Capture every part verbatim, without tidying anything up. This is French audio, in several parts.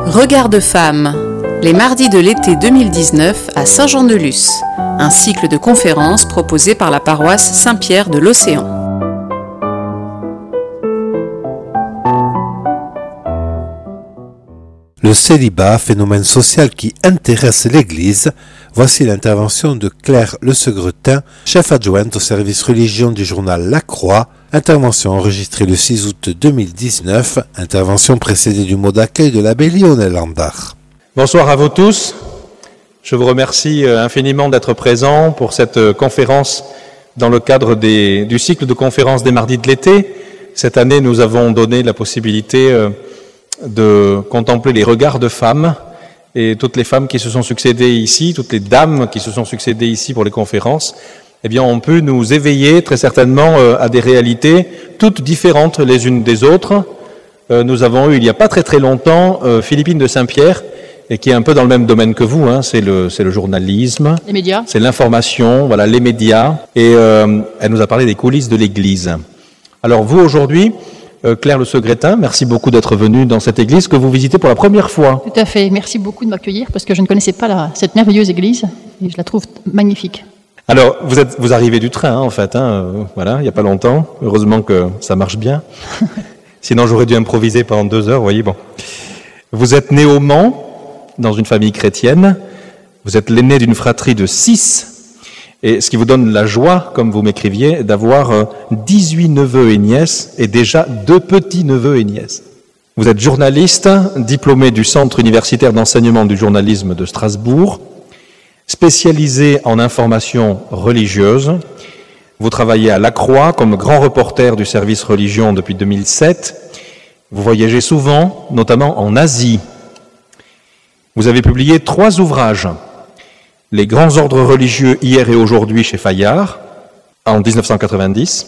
Regard de femme, les mardis de l'été deux mille dix-neuf à Saint-Jean-de-Luz, un cycle de conférences proposé par la paroisse Saint-Pierre de l'Océan. Le célibat, phénomène social qui intéresse l'Église, voici l'intervention de Claire Le Segretin, chef adjointe au service religion du journal La Croix, intervention enregistrée le six août deux mille dix-neuf, intervention précédée du mot d'accueil de l'abbé Lionel Landard. Bonsoir à vous tous, je vous remercie infiniment d'être présents pour cette conférence dans le cadre des, du cycle de conférences des mardis de l'été. Cette année, nous avons donné la possibilité de contempler les regards de femmes, et toutes les femmes qui se sont succédées ici, toutes les dames qui se sont succédées ici pour les conférences, eh bien, ont pu nous éveiller très certainement à des réalités toutes différentes les unes des autres. Nous avons eu, il n'y a pas très très longtemps, Philippine de Saint-Pierre, et qui est un peu dans le même domaine que vous, hein, c'est le, c'est le journalisme, les médias, c'est l'information, voilà, les médias, et euh, elle nous a parlé des coulisses de l'Église. Alors vous, aujourd'hui, Claire Le Segretin, merci beaucoup d'être venue dans cette église que vous visitez pour la première fois. Tout à fait, merci beaucoup de m'accueillir parce que je ne connaissais pas la, cette merveilleuse église et je la trouve magnifique. Alors, vous êtes, vous arrivez du train, hein, en fait, hein, euh, voilà, il n'y a pas longtemps, heureusement que ça marche bien. Sinon, j'aurais dû improviser pendant deux heures, vous voyez, bon. Vous êtes né au Mans, dans une famille chrétienne, vous êtes l'aîné d'une fratrie de six, et ce qui vous donne la joie, comme vous m'écriviez, d'avoir dix-huit neveux et nièces et déjà deux petits-neveux et nièces. Vous êtes journaliste, diplômé du Centre universitaire d'enseignement du journalisme de Strasbourg, spécialisé en information religieuse. Vous travaillez à La Croix comme grand reporter du service religion depuis deux mille sept. Vous voyagez souvent, notamment en Asie. Vous avez publié trois ouvrages. Les grands ordres religieux hier et aujourd'hui chez Fayard, en dix-neuf cent quatre-vingt-dix.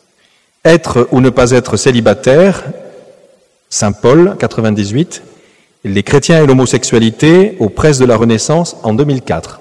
Être ou ne pas être célibataire, Saint-Paul, quatre-vingt-dix-huit. Les chrétiens et l'homosexualité aux presses de la Renaissance, en deux mille quatre.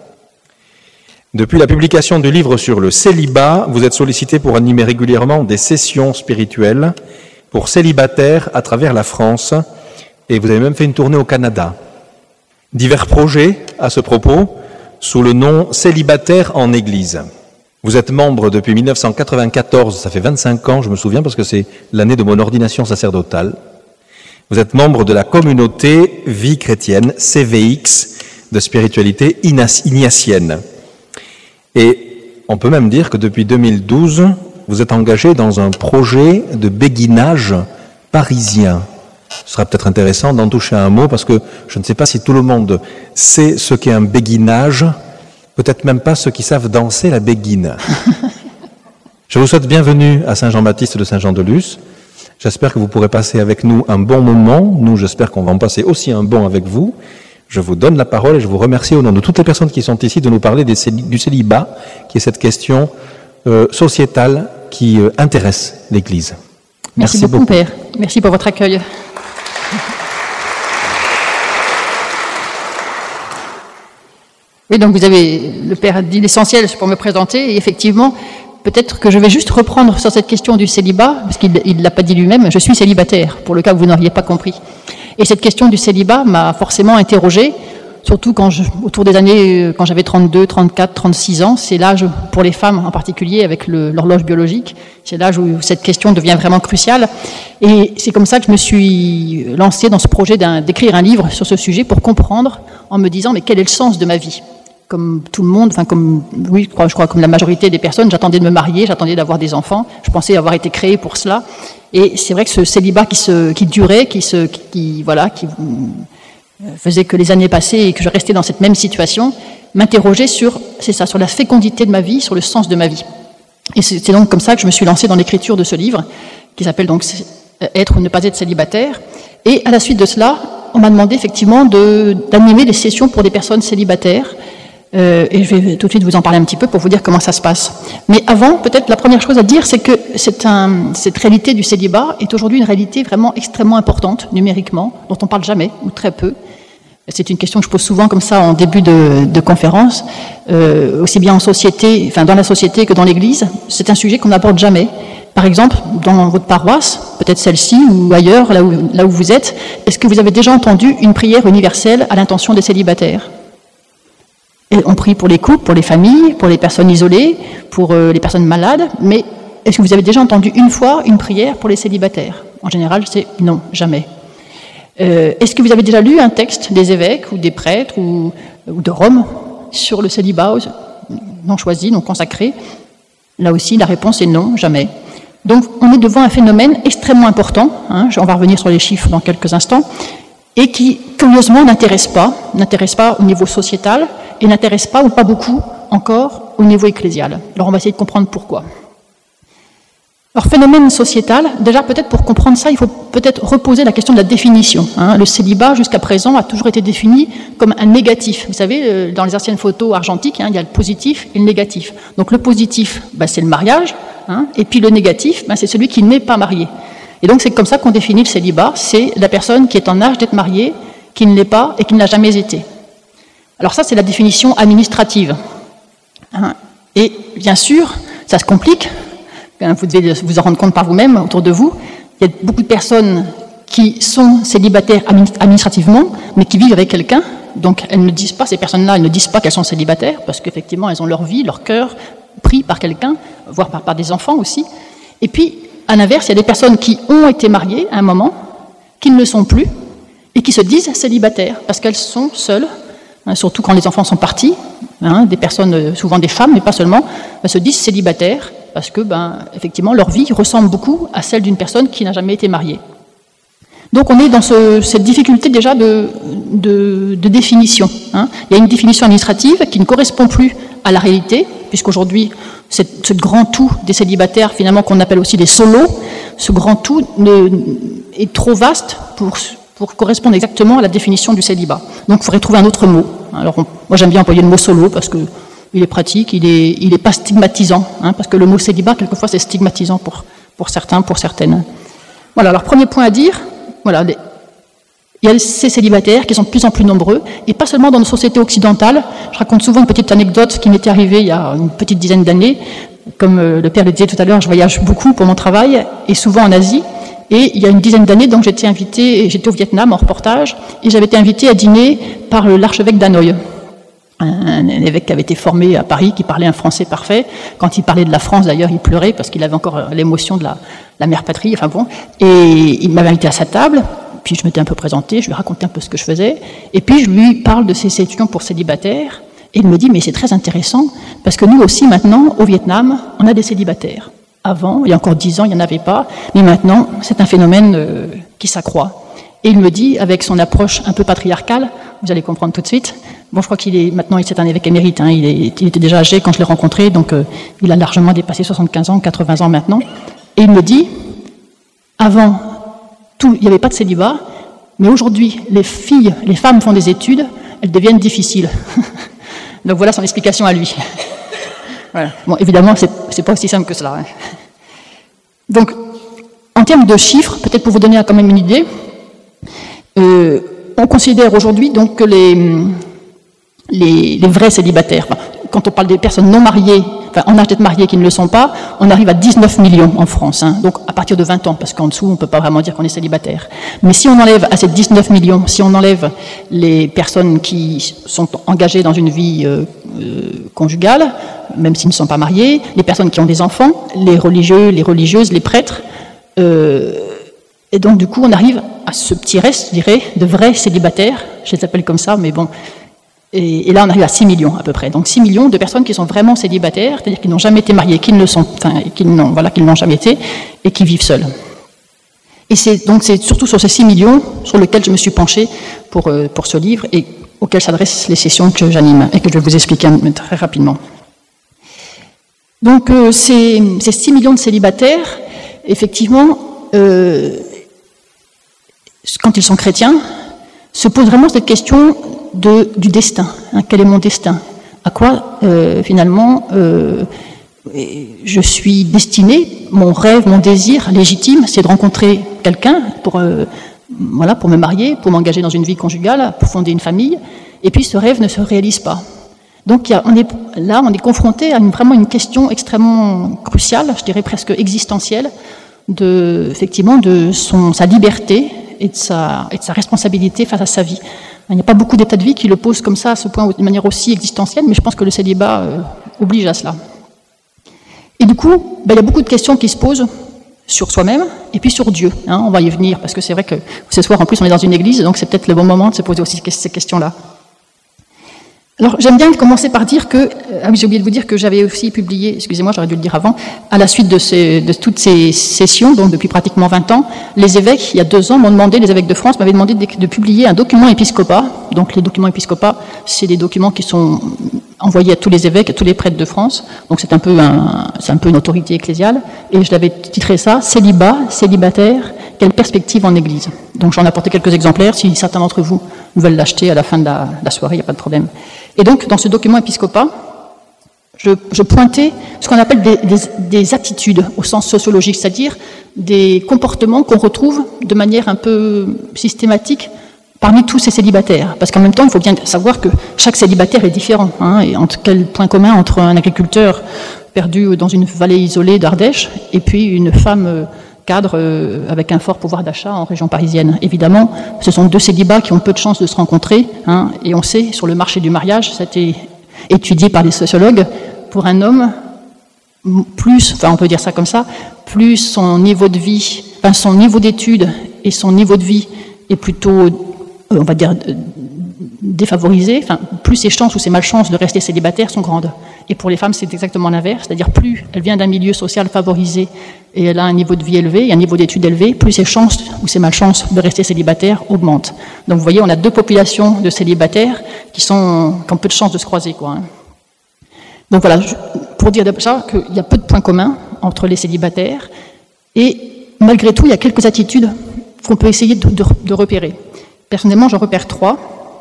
Depuis la publication du livre sur le célibat, vous êtes sollicité pour animer régulièrement des sessions spirituelles pour célibataires à travers la France, et vous avez même fait une tournée au Canada. Divers projets à ce propos, sous le nom Célibataire en Église. Vous êtes membre depuis mille neuf cent quatre-vingt-quatorze, ça fait vingt-cinq ans, je me souviens, parce que c'est l'année de mon ordination sacerdotale. Vous êtes membre de la communauté Vie chrétienne, C V X, de spiritualité ignatienne. Et on peut même dire que depuis deux mille douze, vous êtes engagé dans un projet de béguinage parisien. Ce sera peut-être intéressant d'en toucher un mot, parce que je ne sais pas si tout le monde sait ce qu'est un béguinage, peut-être même pas ceux qui savent danser la béguine. Je vous souhaite bienvenue à Saint-Jean-Baptiste de Saint-Jean-de-Luz. J'espère que vous pourrez passer avec nous un bon moment. Nous, j'espère qu'on va en passer aussi un bon avec vous. Je vous donne la parole et je vous remercie au nom de toutes les personnes qui sont ici de nous parler des cél- du célibat, qui est cette question euh, sociétale qui euh, intéresse l'Église. Merci, Merci beaucoup, beaucoup, Père. Merci pour votre accueil. Oui, donc vous avez, le Père a dit l'essentiel pour me présenter, et effectivement, peut-être que je vais juste reprendre sur cette question du célibat, parce qu'il ne l'a pas dit lui-même, je suis célibataire, pour le cas où vous n'auriez pas compris. Et cette question du célibat m'a forcément interrogée, surtout quand je, autour des années, quand j'avais trente-deux, trente-quatre, trente-six ans, c'est l'âge, pour les femmes en particulier, avec le, l'horloge biologique, c'est l'âge où cette question devient vraiment cruciale. Et c'est comme ça que je me suis lancée dans ce projet d'un, d'écrire un livre sur ce sujet pour comprendre, en me disant, mais quel est le sens de ma vie ? Comme tout le monde, enfin comme, oui, je crois, je crois comme la majorité des personnes, j'attendais de me marier, j'attendais d'avoir des enfants, je pensais avoir été créée pour cela. Et c'est vrai que ce célibat qui, se, qui durait, qui, se, qui, qui, voilà, qui faisait que les années passaient et que je restais dans cette même situation, m'interrogeait sur, c'est ça, sur la fécondité de ma vie, sur le sens de ma vie. Et c'est donc comme ça que je me suis lancée dans l'écriture de ce livre, qui s'appelle donc Être ou ne pas être célibataire. Et à la suite de cela, on m'a demandé effectivement de, d'animer des sessions pour des personnes célibataires. Euh, et je vais tout de suite vous en parler un petit peu pour vous dire comment ça se passe. Mais avant, peut-être la première chose à dire, c'est que c'est un, cette réalité du célibat est aujourd'hui une réalité vraiment extrêmement importante, numériquement, dont on parle jamais, ou très peu. C'est une question que je pose souvent comme ça en début de, de conférence, euh, aussi bien en société, enfin dans la société que dans l'Église. C'est un sujet qu'on n'aborde jamais. Par exemple, dans votre paroisse, peut-être celle-ci ou ailleurs, là où, là où vous êtes, est-ce que vous avez déjà entendu une prière universelle à l'intention des célibataires? Et on prie pour les couples, pour les familles, pour les personnes isolées, pour euh, les personnes malades, mais est-ce que vous avez déjà entendu une fois une prière pour les célibataires? En général, c'est non, jamais. Euh, est-ce que vous avez déjà lu un texte des évêques ou des prêtres ou, ou de Rome sur le célibat non choisi, non consacré? Là aussi, la réponse est non, jamais. Donc, on est devant un phénomène extrêmement important, hein, on va revenir sur les chiffres dans quelques instants, et qui, curieusement, n'intéresse pas, n'intéresse pas au niveau sociétal, et n'intéresse pas, ou pas beaucoup, encore, au niveau ecclésial. Alors, on va essayer de comprendre pourquoi. Alors, phénomène sociétal, déjà, peut-être pour comprendre ça, il faut peut-être reposer la question de la définition. Hein. Le célibat, jusqu'à présent, a toujours été défini comme un négatif. Vous savez, dans les anciennes photos argentiques, hein, il y a le positif et le négatif. Donc, le positif, ben, c'est le mariage, hein, et puis le négatif, ben, c'est celui qui n'est pas marié. Et donc, c'est comme ça qu'on définit le célibat, c'est la personne qui est en âge d'être mariée, qui ne l'est pas et qui ne l'a jamais été. Alors ça, c'est la définition administrative. Hein. Et bien sûr, ça se complique. Vous devez vous en rendre compte par vous-même, autour de vous. Il y a beaucoup de personnes qui sont célibataires administrativement, mais qui vivent avec quelqu'un. Donc elles ne disent pas, ces personnes-là, elles ne disent pas qu'elles sont célibataires, parce qu'effectivement, elles ont leur vie, leur cœur pris par quelqu'un, voire par, par des enfants aussi. Et puis, à l'inverse, il y a des personnes qui ont été mariées à un moment, qui ne le sont plus, et qui se disent célibataires, parce qu'elles sont seules, hein, surtout quand les enfants sont partis. Hein, des personnes, souvent des femmes, mais pas seulement, ben, se disent célibataires, parce que, ben, effectivement, leur vie ressemble beaucoup à celle d'une personne qui n'a jamais été mariée. Donc, on est dans ce, cette difficulté déjà de, de, de définition. Hein. Il y a une définition administrative qui ne correspond plus à la réalité, puisqu'aujourd'hui, ce grand tout des célibataires, finalement, qu'on appelle aussi les solos, ce grand tout ne, est trop vaste pour, pour correspondre exactement à la définition du célibat. Donc, il faudrait trouver un autre mot. Alors, on, moi, j'aime bien employer le mot solo, parce que il est pratique, il n'est il est pas stigmatisant, hein, parce que le mot célibat, quelquefois, c'est stigmatisant pour, pour certains, pour certaines. Voilà, alors premier point à dire, voilà, les, il y a ces célibataires qui sont de plus en plus nombreux, et pas seulement dans nos sociétés occidentales. Je raconte souvent une petite anecdote qui m'était arrivée il y a une petite dizaine d'années. Comme euh, le père le disait tout à l'heure, je voyage beaucoup pour mon travail, et souvent en Asie. Et il y a une dizaine d'années, donc j'étais invitée, j'étais au Vietnam en reportage, et j'avais été invitée à dîner par l'archevêque d'Hanoï. Un évêque qui avait été formé à Paris, qui parlait un français parfait. Quand il parlait de la France, d'ailleurs, il pleurait parce qu'il avait encore l'émotion de la, la mère patrie. Enfin bon, et il m'avait invité à sa table. Puis je m'étais un peu présentée, je lui racontais un peu ce que je faisais. Et puis je lui parle de ses étudiants pour célibataires. Et il me dit, mais c'est très intéressant parce que nous aussi maintenant, au Vietnam, on a des célibataires. Avant, il y a encore dix ans, il n'y en avait pas. Mais maintenant, c'est un phénomène euh, qui s'accroît. Et il me dit, avec son approche un peu patriarcale, vous allez comprendre tout de suite. Bon, je crois qu'il est maintenant, c'est un évêque émérite. Hein, il, est, il était déjà âgé quand je l'ai rencontré, donc euh, il a largement dépassé soixante-quinze ans, quatre-vingts ans maintenant. Et il me dit, avant, tout, il n'y avait pas de célibat, mais aujourd'hui, les filles, les femmes font des études, elles deviennent difficiles. Donc voilà son explication à lui. Voilà. Bon, évidemment, c'est, c'est pas aussi simple que cela. Hein. Donc, en termes de chiffres, peut-être pour vous donner quand même une idée, euh, on considère aujourd'hui donc que les, les, les vrais célibataires, enfin, quand on parle des personnes non mariées, enfin en âge d'être mariées qui ne le sont pas, on arrive à dix-neuf millions en France, hein, donc à partir de vingt ans, parce qu'en dessous on ne peut pas vraiment dire qu'on est célibataire. Mais si on enlève à ces dix-neuf millions, si on enlève les personnes qui sont engagées dans une vie euh, euh, conjugale, même s'ils ne sont pas mariés, les personnes qui ont des enfants, les religieux, les religieuses, les prêtres, euh, et donc du coup on arrive à ce petit reste, je dirais, de vrais célibataires, je les appelle comme ça, mais bon, et, et là on arrive à six millions à peu près, donc six millions de personnes qui sont vraiment célibataires, c'est-à-dire qui n'ont jamais été mariées, qui ne le sont, enfin, qui n'ont, voilà, qui ne l'ont jamais été, et qui vivent seuls. Et c'est donc c'est surtout sur ces six millions sur lesquels je me suis penchée pour, euh, pour ce livre, et auxquels s'adressent les sessions que j'anime, et que je vais vous expliquer très rapidement. Donc euh, ces, ces six millions de célibataires, effectivement, euh, quand ils sont chrétiens, se posent vraiment cette question de, du destin. Hein, quel est mon destin? À quoi, euh, finalement, euh, je suis destiné? Mon rêve, mon désir légitime, c'est de rencontrer quelqu'un pour, euh, voilà, pour me marier, pour m'engager dans une vie conjugale, pour fonder une famille. Et puis ce rêve ne se réalise pas. Donc il y a, on est, là, on est confronté à une, vraiment une question extrêmement cruciale, je dirais presque existentielle, de, effectivement, de son, sa liberté et de sa, et de sa responsabilité face à sa vie. Il n'y a pas beaucoup d'états de vie qui le posent comme ça, à ce point, de manière aussi existentielle, mais je pense que le célibat euh, oblige à cela. Et du coup, ben, il y a beaucoup de questions qui se posent sur soi-même et puis sur Dieu. Hein, on va y venir, parce que c'est vrai que ce soir, en plus, on est dans une église, donc c'est peut-être le bon moment de se poser aussi ces questions-là. Alors, j'aime bien commencer par dire que, ah oui, j'ai oublié de vous dire que j'avais aussi publié, excusez-moi, j'aurais dû le dire avant, à la suite de, ces, de toutes ces sessions, donc depuis pratiquement vingt ans, les évêques, il y a deux ans, m'ont demandé, les évêques de France m'avaient demandé de, de publier un document épiscopat. Donc, les documents épiscopats, c'est des documents qui sont envoyés à tous les évêques, à tous les prêtres de France. Donc, c'est un peu un, c'est un peu une autorité ecclésiale. Et je l'avais titré ça, célibat, célibataire, quelle perspective en Église. Donc, j'en ai apporté quelques exemplaires. Si certains d'entre vous veulent l'acheter à la fin de la, la soirée, il n'y a pas de problème. Et donc, dans ce document épiscopat, je, je pointais ce qu'on appelle des, des, des attitudes au sens sociologique, c'est-à-dire des comportements qu'on retrouve de manière un peu systématique parmi tous ces célibataires. Parce qu'en même temps, il faut bien savoir que chaque célibataire est différent. Hein, et entre quel point commun entre un agriculteur perdu dans une vallée isolée d'Ardèche et puis une femme cadre euh, avec un fort pouvoir d'achat en région parisienne. Évidemment, ce sont deux célibats qui ont peu de chances de se rencontrer, hein, et on sait, sur le marché du mariage, ça a été étudié par les sociologues, pour un homme, plus, enfin on peut dire ça comme ça, plus son niveau de vie, enfin son niveau d'études et son niveau de vie est plutôt, euh, on va dire, euh, défavorisé, enfin, plus ses chances ou ses malchances de rester célibataire sont grandes. Et pour les femmes, c'est exactement l'inverse, c'est-à-dire plus elle vient d'un milieu social favorisé et elle a un niveau de vie élevé, un niveau d'études élevé, plus ses chances ou ses malchances de rester célibataire augmentent. Donc vous voyez, on a deux populations de célibataires qui, sont, qui ont peu de chances de se croiser, quoi. Hein. Donc voilà, pour dire déjà qu'il y a peu de points communs entre les célibataires, et malgré tout, il y a quelques attitudes qu'on peut essayer de, de, de repérer. Personnellement, j'en repère trois.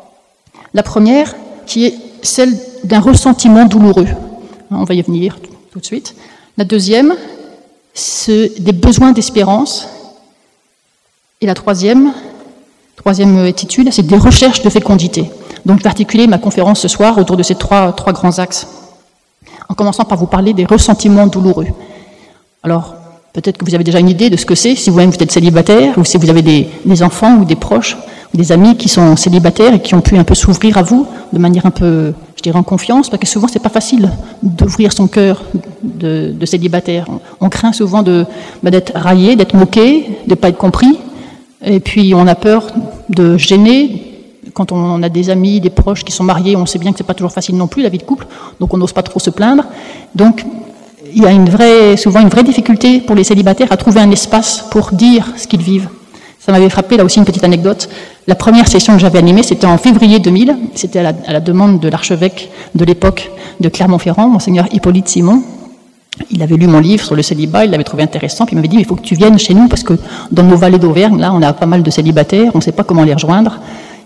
La première, qui est celle d'un ressentiment douloureux. On va y venir tout de suite. La deuxième, c'est des besoins d'espérance. Et la troisième, troisième attitude, c'est des recherches de fécondité. Donc, je vais articuler ma conférence ce soir autour de ces trois, trois grands axes, en commençant par vous parler des ressentiments douloureux. Alors, peut-être que vous avez déjà une idée de ce que c'est, si vous-même vous êtes célibataire, ou si vous avez des, des enfants ou des proches, ou des amis qui sont célibataires et qui ont pu un peu s'ouvrir à vous, de manière un peu, je dirais, en confiance, parce que souvent, c'est pas facile d'ouvrir son cœur de, de célibataire. On, on craint souvent de, bah, d'être raillé, d'être moqué, de ne pas être compris, et puis on a peur de gêner. Quand on a des amis, des proches qui sont mariés, on sait bien que c'est pas toujours facile non plus, la vie de couple, donc on n'ose pas trop se plaindre. Donc, il y a une vraie, souvent une vraie difficulté pour les célibataires à trouver un espace pour dire ce qu'ils vivent. Ça m'avait frappé, là aussi, une petite anecdote. La première session que j'avais animée, c'était en février deux mille. C'était à la, à la demande de l'archevêque de l'époque de Clermont-Ferrand, Monseigneur Hippolyte Simon. Il avait lu mon livre sur le célibat, il l'avait trouvé intéressant, puis il m'avait dit, il faut que tu viennes chez nous, parce que dans nos vallées d'Auvergne, là, on a pas mal de célibataires, on ne sait pas comment les rejoindre.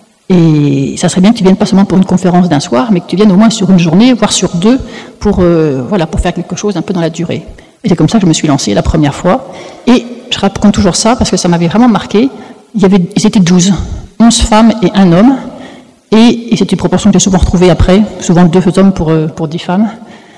Et ça serait bien que tu viennes pas seulement pour une conférence d'un soir, mais que tu viennes au moins sur une journée, voire sur deux, pour, euh, voilà, pour faire quelque chose un peu dans la durée. Et c'est comme ça que je me suis lancée la première fois. Et je raconte toujours ça parce que ça m'avait vraiment marqué. Il y avait, ils étaient douze, onze femmes et un homme. Et, et c'est une proportion que j'ai souvent retrouvée après, souvent deux hommes pour, pour dix femmes,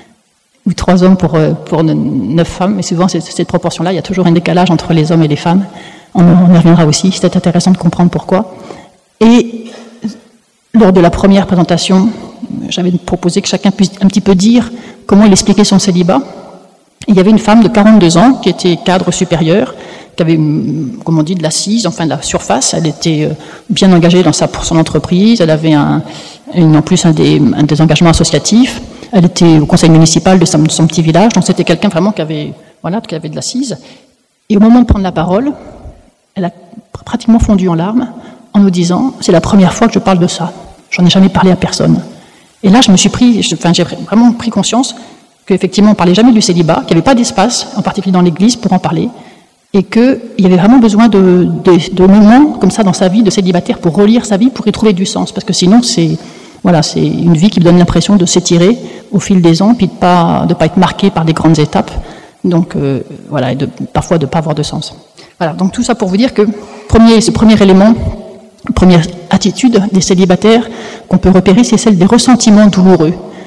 ou trois hommes pour, pour neuf femmes. Mais souvent, c'est, cette proportion-là, il y a toujours un décalage entre les hommes et les femmes. On, on y reviendra aussi, c'est intéressant de comprendre pourquoi. Et lors de la première présentation, j'avais proposé que chacun puisse un petit peu dire comment il expliquait son célibat. Il y avait une femme de quarante-deux ans qui était cadre supérieur, qui avait, comme on dit, de l'assise, enfin de la surface. Elle était bien engagée dans sa, pour son entreprise. Elle avait un, une, en plus un des, un des engagements associatifs. Elle était au conseil municipal de son, de son petit village. Donc c'était quelqu'un vraiment qui avait, voilà, qui avait de l'assise. Et au moment de prendre la parole, elle a pratiquement fondu en larmes en nous disant, c'est la première fois que je parle de ça. J'en ai jamais parlé à personne. Et là, je me suis pris, je, enfin, j'ai vraiment pris conscience qu'effectivement, on ne parlait jamais du célibat, qu'il n'y avait pas d'espace, en particulier dans l'Église, pour en parler, et qu'il y avait vraiment besoin de, de, de moments comme ça dans sa vie de célibataire pour relire sa vie, pour y trouver du sens. Parce que sinon, c'est, voilà, c'est une vie qui me donne l'impression de s'étirer au fil des ans, puis de ne pas, de pas être marquée par des grandes étapes. Donc, euh, voilà, et de, parfois de ne pas avoir de sens. Voilà, donc tout ça pour vous dire que premier, ce premier élément, première attitude des célibataires qu'on peut repérer, c'est celle des ressentiments douloureux.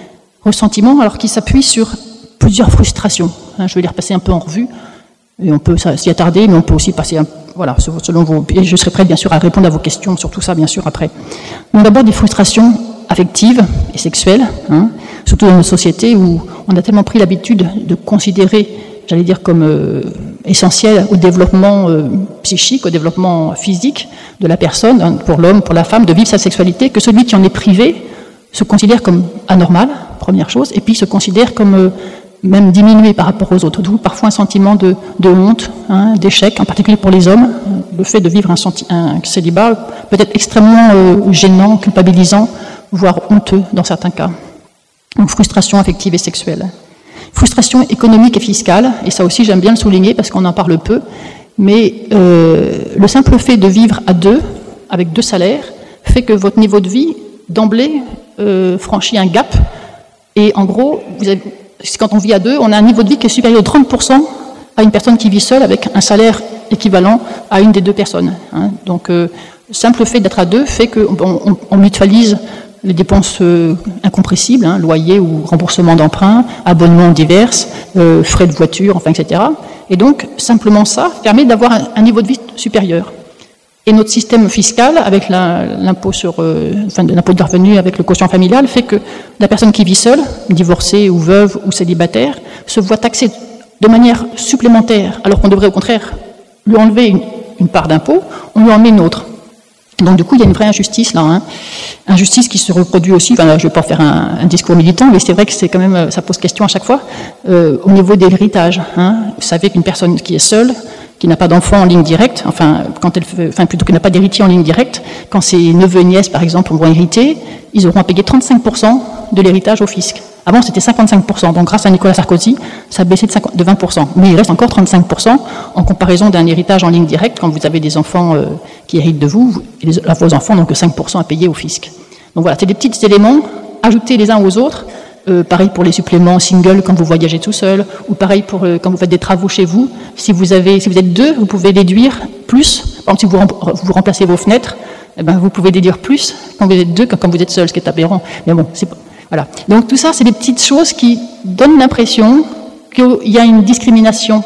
ressentiment, alors qui s'appuie sur plusieurs frustrations. Hein, je vais les repasser un peu en revue, et on peut s'y attarder, mais on peut aussi passer, un, voilà, selon vos... Et je serai prête, bien sûr, à répondre à vos questions sur tout ça, bien sûr, après. Donc d'abord, des frustrations affectives et sexuelles, hein, surtout dans nos sociétés où on a tellement pris l'habitude de considérer, j'allais dire, comme euh, essentiel au développement euh, psychique, au développement physique de la personne, hein, pour l'homme, pour la femme, de vivre sa sexualité, que celui qui en est privé se considère comme anormal, première chose, et puis se considère comme euh, même diminué par rapport aux autres. D'où parfois un sentiment de, de honte, hein, d'échec, en particulier pour les hommes. Le fait de vivre un, senti- un célibat peut être extrêmement euh, gênant, culpabilisant, voire honteux dans certains cas. Donc frustration affective et sexuelle. Frustration économique et fiscale, et ça aussi j'aime bien le souligner parce qu'on en parle peu, mais euh, le simple fait de vivre à deux, avec deux salaires, fait que votre niveau de vie, d'emblée, euh, franchit un gap, et en gros, vous avez, quand on vit à deux, on a un niveau de vie qui est supérieur de trente pour cent à une personne qui vit seule avec un salaire équivalent à une des deux personnes. Hein. Donc, euh, le simple fait d'être à deux fait qu'on on, on mutualise les dépenses euh, incompressibles, hein, loyer ou remboursement d'emprunt, abonnements divers, euh, frais de voiture, enfin, et cetera. Et donc, simplement ça permet d'avoir un, un niveau de vie supérieur. Et notre système fiscal, avec la, l'impôt sur, euh, enfin, l'impôt de revenu avec le quotient familial, fait que la personne qui vit seule, divorcée ou veuve ou célibataire, se voit taxée de manière supplémentaire, alors qu'on devrait au contraire lui enlever une, une part d'impôt, on lui en met une autre. Donc du coup, il y a une vraie injustice là, hein. Injustice qui se reproduit aussi, enfin, là, je ne vais pas faire un, un discours militant, mais c'est vrai que c'est quand même, ça pose question à chaque fois, euh, au niveau de l'héritage. Hein. Vous savez qu'une personne qui est seule, qui n'a pas d'enfant en ligne directe, enfin, quand elle, enfin plutôt qui n'a pas d'héritier en ligne directe, quand ses neveux et nièces, par exemple, vont hériter, ils auront à payer trente-cinq pour cent de l'héritage au fisc. Avant, c'était cinquante-cinq pour cent. Donc, grâce à Nicolas Sarkozy, ça a baissé de, cinquante, de vingt pour cent. Mais il reste encore trente-cinq pour cent en comparaison d'un héritage en ligne directe. Quand vous avez des enfants euh, qui héritent de vous, et les, vos enfants n'ont que cinq pour cent à payer au fisc. Donc voilà, c'est des petits éléments ajoutés les uns aux autres. Euh, pareil pour les suppléments single quand vous voyagez tout seul, ou pareil pour euh, quand vous faites des travaux chez vous. Si vous avez, si vous êtes deux, vous pouvez déduire plus. Par exemple, si vous, rem- vous remplacez vos fenêtres, eh ben, vous pouvez déduire plus quand vous êtes deux que quand vous êtes seul, ce qui est aberrant. Mais bon, c'est pas... Voilà. Donc tout ça, c'est des petites choses qui donnent l'impression qu'il y a une discrimination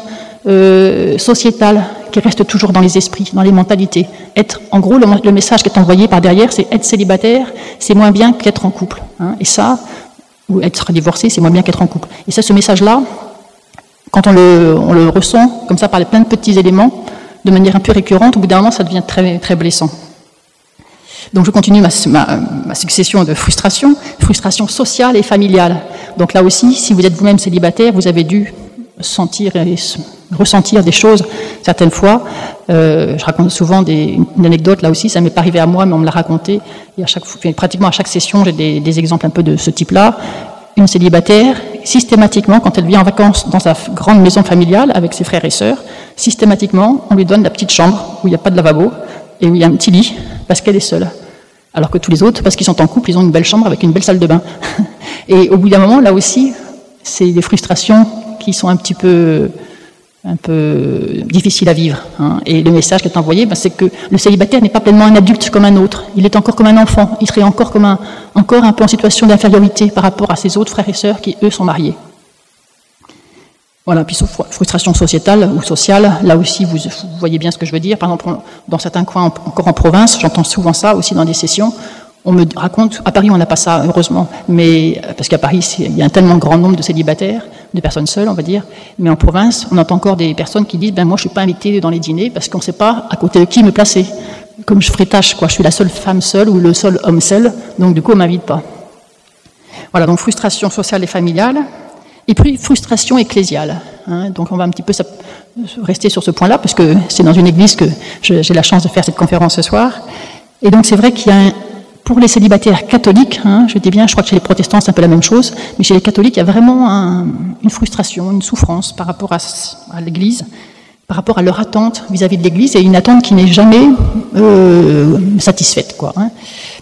euh, sociétale qui reste toujours dans les esprits, dans les mentalités. Être, en gros, le, le message qui est envoyé par derrière, c'est être célibataire, c'est moins bien qu'être en couple. Hein. Et ça, ou être divorcé, c'est moins bien qu'être en couple. Et ça, ce message-là, quand on le, on le ressent comme ça par plein de petits éléments, de manière un peu récurrente, au bout d'un moment, ça devient très, très blessant. Donc je continue ma, ma, ma succession de frustrations, frustration sociale et familiale. Donc là aussi, si vous êtes vous-même célibataire, vous avez dû sentir et ressentir des choses certaines fois. Euh, je raconte souvent des, une anecdote, là aussi, ça m'est pas arrivé à moi, mais on me l'a raconté. Et à chaque, pratiquement à chaque session, j'ai des, des exemples un peu de ce type-là. Une célibataire, systématiquement, quand elle vient en vacances dans sa grande maison familiale avec ses frères et sœurs, systématiquement, on lui donne la petite chambre où il n'y a pas de lavabo et où il y a un petit lit, parce qu'elle est seule. Alors que tous les autres, parce qu'ils sont en couple, ils ont une belle chambre avec une belle salle de bain. Et au bout d'un moment, là aussi, c'est des frustrations qui sont un petit peu, un peu difficiles à vivre. Hein. Et le message qui est envoyé, ben, c'est que le célibataire n'est pas pleinement un adulte comme un autre. Il est encore comme un enfant. Il serait encore, comme un, encore un peu en situation d'infériorité par rapport à ses autres frères et sœurs qui, eux, sont mariés. Voilà, puis frustration sociétale ou sociale, là aussi vous, vous voyez bien ce que je veux dire. Par exemple, dans certains coins, encore en province, j'entends souvent ça aussi dans des sessions, on me raconte, à Paris on n'a pas ça heureusement, mais parce qu'à Paris il y a un tellement grand nombre de célibataires, de personnes seules on va dire, mais en province on entend encore des personnes qui disent, ben moi je suis pas invitée dans les dîners parce qu'on ne sait pas à côté de qui me placer, comme je ferai tâche, quoi. Je suis la seule femme seule ou le seul homme seul, donc du coup on m'invite pas. Voilà, donc frustration sociale et familiale. Et puis, frustration ecclésiale. Hein, donc, on va un petit peu rester sur ce point-là, parce que c'est dans une église que je, j'ai la chance de faire cette conférence ce soir. Et donc, c'est vrai qu'il y a, un, pour les célibataires catholiques, hein, je dis bien, je crois que chez les protestants, c'est un peu la même chose, mais chez les catholiques, il y a vraiment un, une frustration, une souffrance par rapport à, à l'église, par rapport à leur attente vis-à-vis de l'église, et une attente qui n'est jamais euh, satisfaite, quoi. Hein.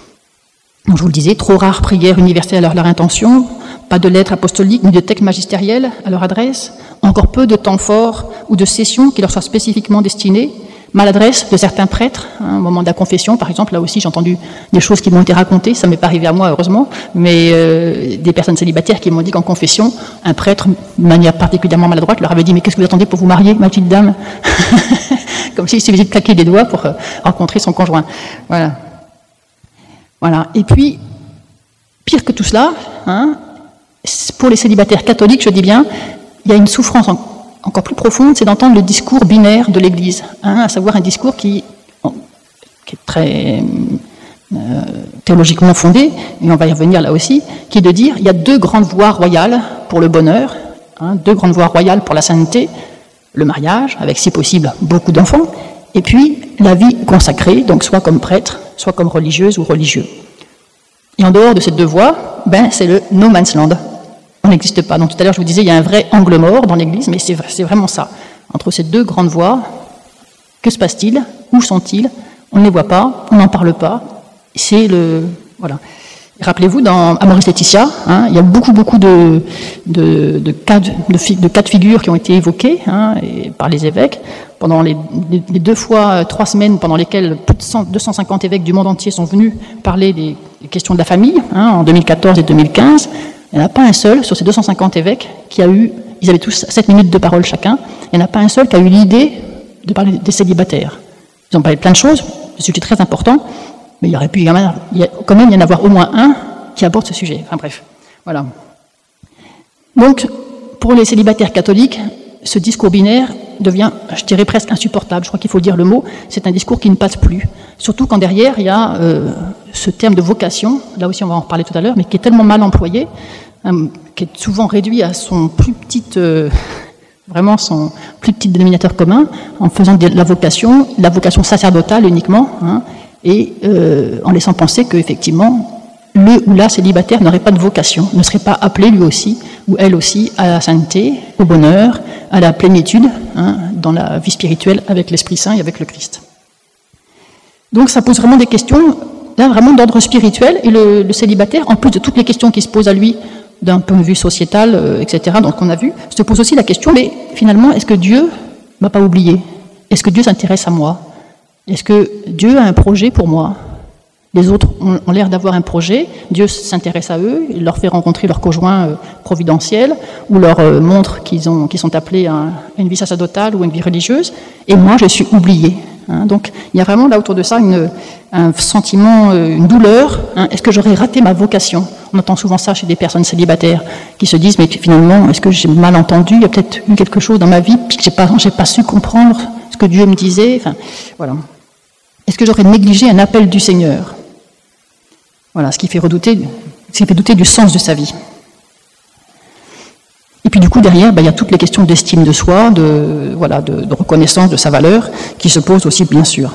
Donc, je vous le disais, trop rares prières universelles à leur intention, pas de lettres apostoliques ni de textes magistériels à leur adresse, encore peu de temps forts ou de sessions qui leur soient spécifiquement destinés, maladresse de certains prêtres, hein, au moment de la confession, par exemple. Là aussi, j'ai entendu des choses qui m'ont été racontées, ça ne m'est pas arrivé à moi, heureusement, mais euh, des personnes célibataires qui m'ont dit qu'en confession, un prêtre, de manière particulièrement maladroite, leur avait dit « Mais qu'est-ce que vous attendez pour vous marier, ma petite dame ?» Comme s'il suffisait de claquer des doigts pour euh, rencontrer son conjoint. Voilà. Voilà. Et puis, pire que tout cela, hein, pour les célibataires catholiques, je dis bien, il y a une souffrance en, encore plus profonde, c'est d'entendre le discours binaire de l'Église, hein, à savoir un discours qui, qui est très euh, théologiquement fondé, et on va y revenir là aussi, qui est de dire il y a deux grandes voies royales pour le bonheur, hein, deux grandes voies royales pour la sainteté, le mariage, avec si possible beaucoup d'enfants, et puis la vie consacrée, donc soit comme prêtre, soit comme religieuse ou religieux. Et en dehors de ces deux voies, ben, c'est le no man's land. On n'existe pas. Donc tout à l'heure, je vous disais, il y a un vrai angle mort dans l'Église, mais c'est, c'est vraiment ça. Entre ces deux grandes voies, que se passe-t-il? Où sont-ils? On ne les voit pas, on n'en parle pas. C'est le... Voilà. Rappelez-vous, dans Amoris Laetitia, hein, il y a beaucoup, beaucoup de, de, de, cas de, de, de cas de figure qui ont été évoqués hein, et par les évêques. Pendant les, les, les deux fois, trois semaines pendant lesquelles plus de cent, deux cent cinquante évêques du monde entier sont venus parler des, des questions de la famille, hein, en deux mille quatorze et deux mille quinze, il n'y en a pas un seul, sur ces deux cent cinquante évêques, qui a eu, ils avaient tous sept minutes de parole chacun, il n'y en a pas un seul qui a eu l'idée de parler des célibataires. Ils ont parlé de plein de choses, ce sujet très important, mais il y aurait pu quand même, il y a, quand même y en avoir au moins un qui aborde ce sujet. Enfin bref, voilà. Donc, pour les célibataires catholiques, ce discours binaire devient, je dirais, presque insupportable. Je crois qu'il faut dire le mot. C'est un discours qui ne passe plus. Surtout quand derrière, il y a euh, ce terme de vocation, là aussi on va en reparler tout à l'heure, mais qui est tellement mal employé, euh, qui est souvent réduit à son plus petit, euh, vraiment son plus petit dénominateur commun, en faisant de la vocation, la vocation sacerdotale uniquement, hein, et euh, en laissant penser qu'effectivement, le ou la célibataire n'aurait pas de vocation, ne serait pas appelé lui aussi, ou elle aussi, à la sainteté, au bonheur, à la plénitude, hein, dans la vie spirituelle avec l'Esprit Saint et avec le Christ. Donc ça pose vraiment des questions, là vraiment d'ordre spirituel, et le, le célibataire, en plus de toutes les questions qui se posent à lui d'un point de vue sociétal, euh, et cetera, donc on a vu, se pose aussi la question, mais finalement, est-ce que Dieu ne m'a pas oublié? Est-ce que Dieu s'intéresse à moi? Est-ce que Dieu a un projet pour moi? Les autres ont, ont l'air d'avoir un projet, Dieu s'intéresse à eux, il leur fait rencontrer leur conjoint euh, providentiel, ou leur euh, montre qu'ils, ont, qu'ils sont appelés à, un, à une vie sacerdotale ou à une vie religieuse, et moi je suis oublié. Hein. Donc il y a vraiment là autour de ça une, un sentiment, euh, une douleur. Hein. Est-ce que j'aurais raté ma vocation? On entend souvent ça chez des personnes célibataires qui se disent, mais finalement, est-ce que j'ai mal entendu? Il y a peut-être eu quelque chose dans ma vie, puis que j'ai pas, j'ai pas su comprendre ce que Dieu me disait. Enfin, voilà. Est-ce que j'aurais négligé un appel du Seigneur? Voilà, ce qui fait redouter, ce qui fait douter du sens de sa vie. Et puis du coup, derrière, ben, il y a toutes les questions d'estime de soi, de, voilà, de, de reconnaissance de sa valeur, qui se posent aussi, bien sûr.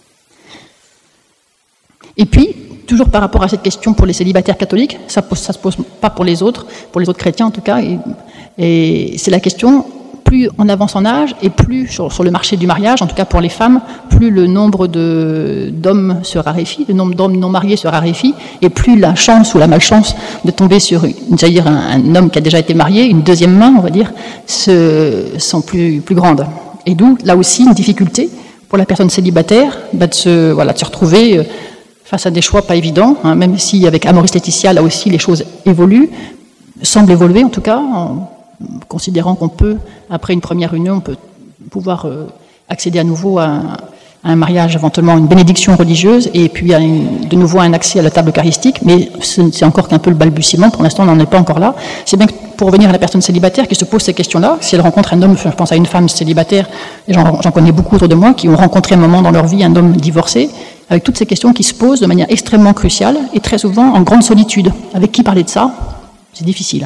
Et puis, toujours par rapport à cette question pour les célibataires catholiques, ça ne se pose pas pour les autres, pour les autres chrétiens en tout cas, et, et c'est la question, plus on avance en âge, et plus sur, sur le marché du mariage, en tout cas pour les femmes, plus le nombre de, d'hommes se raréfie, le nombre d'hommes non mariés se raréfie, et plus la chance ou la malchance de tomber sur c'est-à-dire un, un homme qui a déjà été marié, une deuxième main, on va dire, se, sont plus, plus grandes. Et d'où, là aussi, une difficulté pour la personne célibataire bah de, se, voilà, de se retrouver face à des choix pas évidents, hein, même si avec Amoris Laetitia, là aussi, les choses évoluent, semblent évoluer en tout cas, en, considérant qu'on peut, après une première union, on peut pouvoir euh, accéder à nouveau à un, à un mariage, éventuellement une bénédiction religieuse, et puis à une, de nouveau un accès à la table eucharistique, mais c'est encore qu'un peu le balbutiement, pour l'instant on n'en est pas encore là. C'est bien que pour revenir à la personne célibataire qui se pose ces questions-là, si elle rencontre un homme, je pense à une femme célibataire, et j'en, j'en connais beaucoup autour de moi, qui ont rencontré un moment dans leur vie un homme divorcé, avec toutes ces questions qui se posent de manière extrêmement cruciale, et très souvent en grande solitude. Avec qui parler de ça? C'est difficile.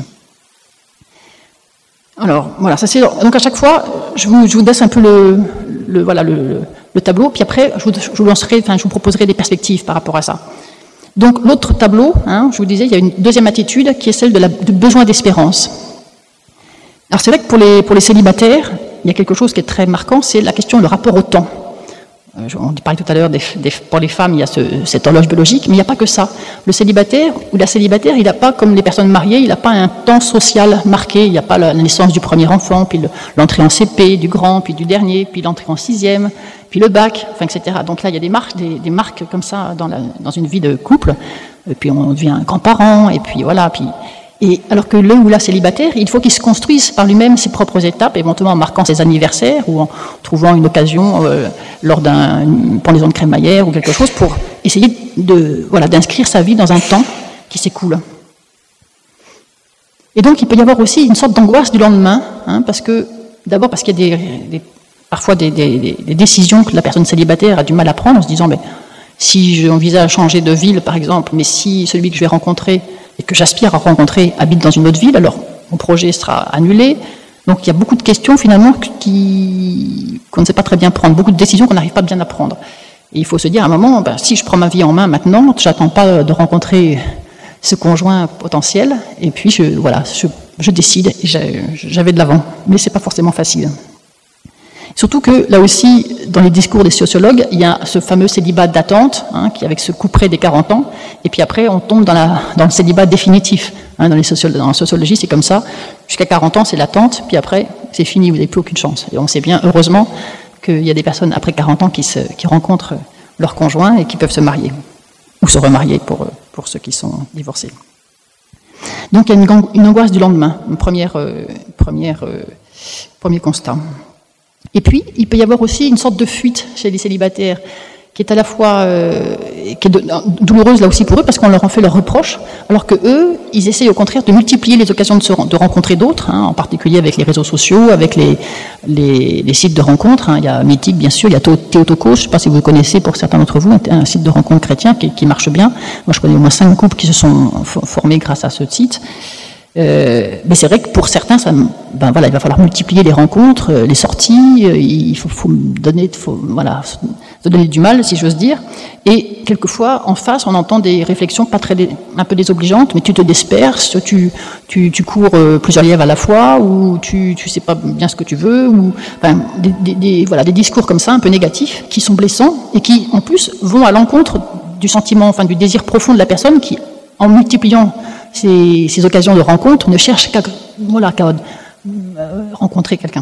Alors, voilà, ça c'est... Donc à chaque fois, je vous, je vous laisse un peu le, le, voilà, le, le tableau, puis après, je vous, je vous lancerai, enfin, je vous proposerai des perspectives par rapport à ça. Donc l'autre tableau, hein, je vous disais, il y a une deuxième attitude qui est celle de la, du besoin d'espérance. Alors c'est vrai que pour les, pour les célibataires, il y a quelque chose qui est très marquant, c'est la question, le rapport au temps. On parlait tout à l'heure, des, des, pour les femmes, il y a ce, cette horloge biologique, mais il n'y a pas que ça. Le célibataire ou la célibataire, il n'a pas, comme les personnes mariées, il n'a pas un temps social marqué. Il n'y a pas la naissance du premier enfant, puis l'entrée en C P, du grand, puis du dernier, puis l'entrée en sixième, puis le bac, enfin, et cetera. Donc là, il y a des marques, des, des marques comme ça dans, la, dans une vie de couple. Et puis on devient grand-parent, et puis voilà. Puis, et alors que le ou la célibataire, il faut qu'il se construise par lui-même ses propres étapes, éventuellement en marquant ses anniversaires ou en trouvant une occasion euh, lors d'un pendaison de crémaillère ou quelque chose pour essayer de voilà d'inscrire sa vie dans un temps qui s'écoule. Et donc il peut y avoir aussi une sorte d'angoisse du lendemain, hein, parce que d'abord parce qu'il y a des, des, parfois des, des, des décisions que la personne célibataire a du mal à prendre en se disant mais si j'envisage changer de ville par exemple, mais si celui que je vais rencontrer et que j'aspire à rencontrer habite dans une autre ville, alors mon projet sera annulé. Donc il y a beaucoup de questions finalement qui, qu'on ne sait pas très bien prendre, beaucoup de décisions qu'on n'arrive pas bien à prendre. Et il faut se dire à un moment, ben, si je prends ma vie en main maintenant, j'attends pas de rencontrer ce conjoint potentiel, et puis je, voilà, je, je décide, et j'avais de l'avant. Mais c'est pas forcément facile. Surtout que, là aussi, dans les discours des sociologues, il y a ce fameux célibat d'attente, hein, qui avec ce couperet des quarante ans, et puis après, on tombe dans, la, dans le célibat définitif. Hein, dans, les sociolo- dans la sociologie, c'est comme ça. Jusqu'à quarante ans, c'est l'attente, puis après, c'est fini, vous n'avez plus aucune chance. Et on sait bien, heureusement, qu'il y a des personnes après quarante ans qui, se, qui rencontrent leur conjoint et qui peuvent se marier, ou se remarier pour, pour ceux qui sont divorcés. Donc, il y a une, une angoisse du lendemain, une première, euh, première, euh, premier constat. Et puis, il peut y avoir aussi une sorte de fuite chez les célibataires, qui est à la fois euh, qui est de, douloureuse là aussi pour eux, parce qu'on leur en fait leurs reproches, alors que eux, ils essayent au contraire de multiplier les occasions de, se, de rencontrer d'autres, hein, en particulier avec les réseaux sociaux, avec les, les, les sites de rencontres. Hein. Il y a Mythique, bien sûr, il y a Théotokos, je ne sais pas si vous le connaissez, pour certains d'entre vous, un site de rencontres chrétien qui, qui marche bien. Moi, je connais au moins cinq couples qui se sont formés grâce à ce site. Euh, mais c'est vrai que pour certains, ça, ben voilà, il va falloir multiplier les rencontres, les sorties, il faut, faut donner, faut, voilà, se donner du mal, si j'ose dire. Et quelquefois, en face, on entend des réflexions pas très, un peu désobligeantes, mais tu te disperses, tu, tu, tu cours plusieurs lièvres à la fois, ou tu, tu sais pas bien ce que tu veux, ou enfin, des, des, des, voilà, des discours comme ça, un peu négatifs, qui sont blessants et qui, en plus, vont à l'encontre du sentiment, enfin, du désir profond de la personne qui, en multipliant Ces, ces occasions de rencontre, ne cherchent qu'à voilà, qu'à euh, rencontrer quelqu'un.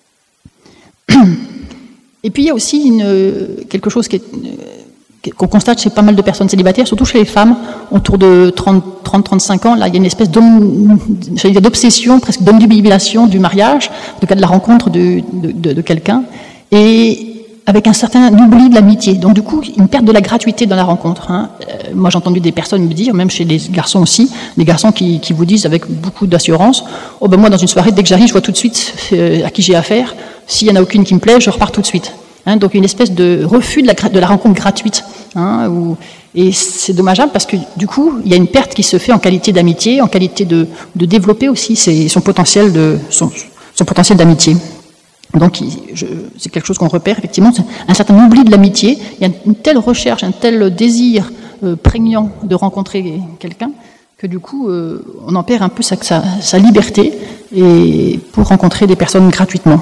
Et puis il y a aussi une, quelque chose qui est, qu'on constate chez pas mal de personnes célibataires, surtout chez les femmes, autour de trente à trente-cinq ans, là il y a une espèce d'obsession, presque d'omnubilation du mariage, de cas de la rencontre de, de, de, de quelqu'un, et avec un certain oubli de l'amitié. Donc du coup, une perte de la gratuité dans la rencontre. Hein. Euh, moi, j'ai entendu des personnes me dire, même chez les garçons aussi, des garçons qui, qui vous disent avec beaucoup d'assurance, « Oh ben moi, dans une soirée, dès que j'arrive, je vois tout de suite euh, à qui j'ai affaire. S'il y en a aucune qui me plaît, je repars tout de suite. Hein, » Donc une espèce de refus de la, de la rencontre gratuite. Hein, où, et c'est dommageable parce que du coup, il y a une perte qui se fait en qualité d'amitié, en qualité de, de développer aussi ses, son potentiel de son, son potentiel d'amitié. Donc, c'est quelque chose qu'on repère, effectivement, un certain oubli de l'amitié. Il y a une telle recherche, un tel désir euh, prégnant de rencontrer quelqu'un que du coup, euh, on en perd un peu sa, sa, sa liberté et pour rencontrer des personnes gratuitement.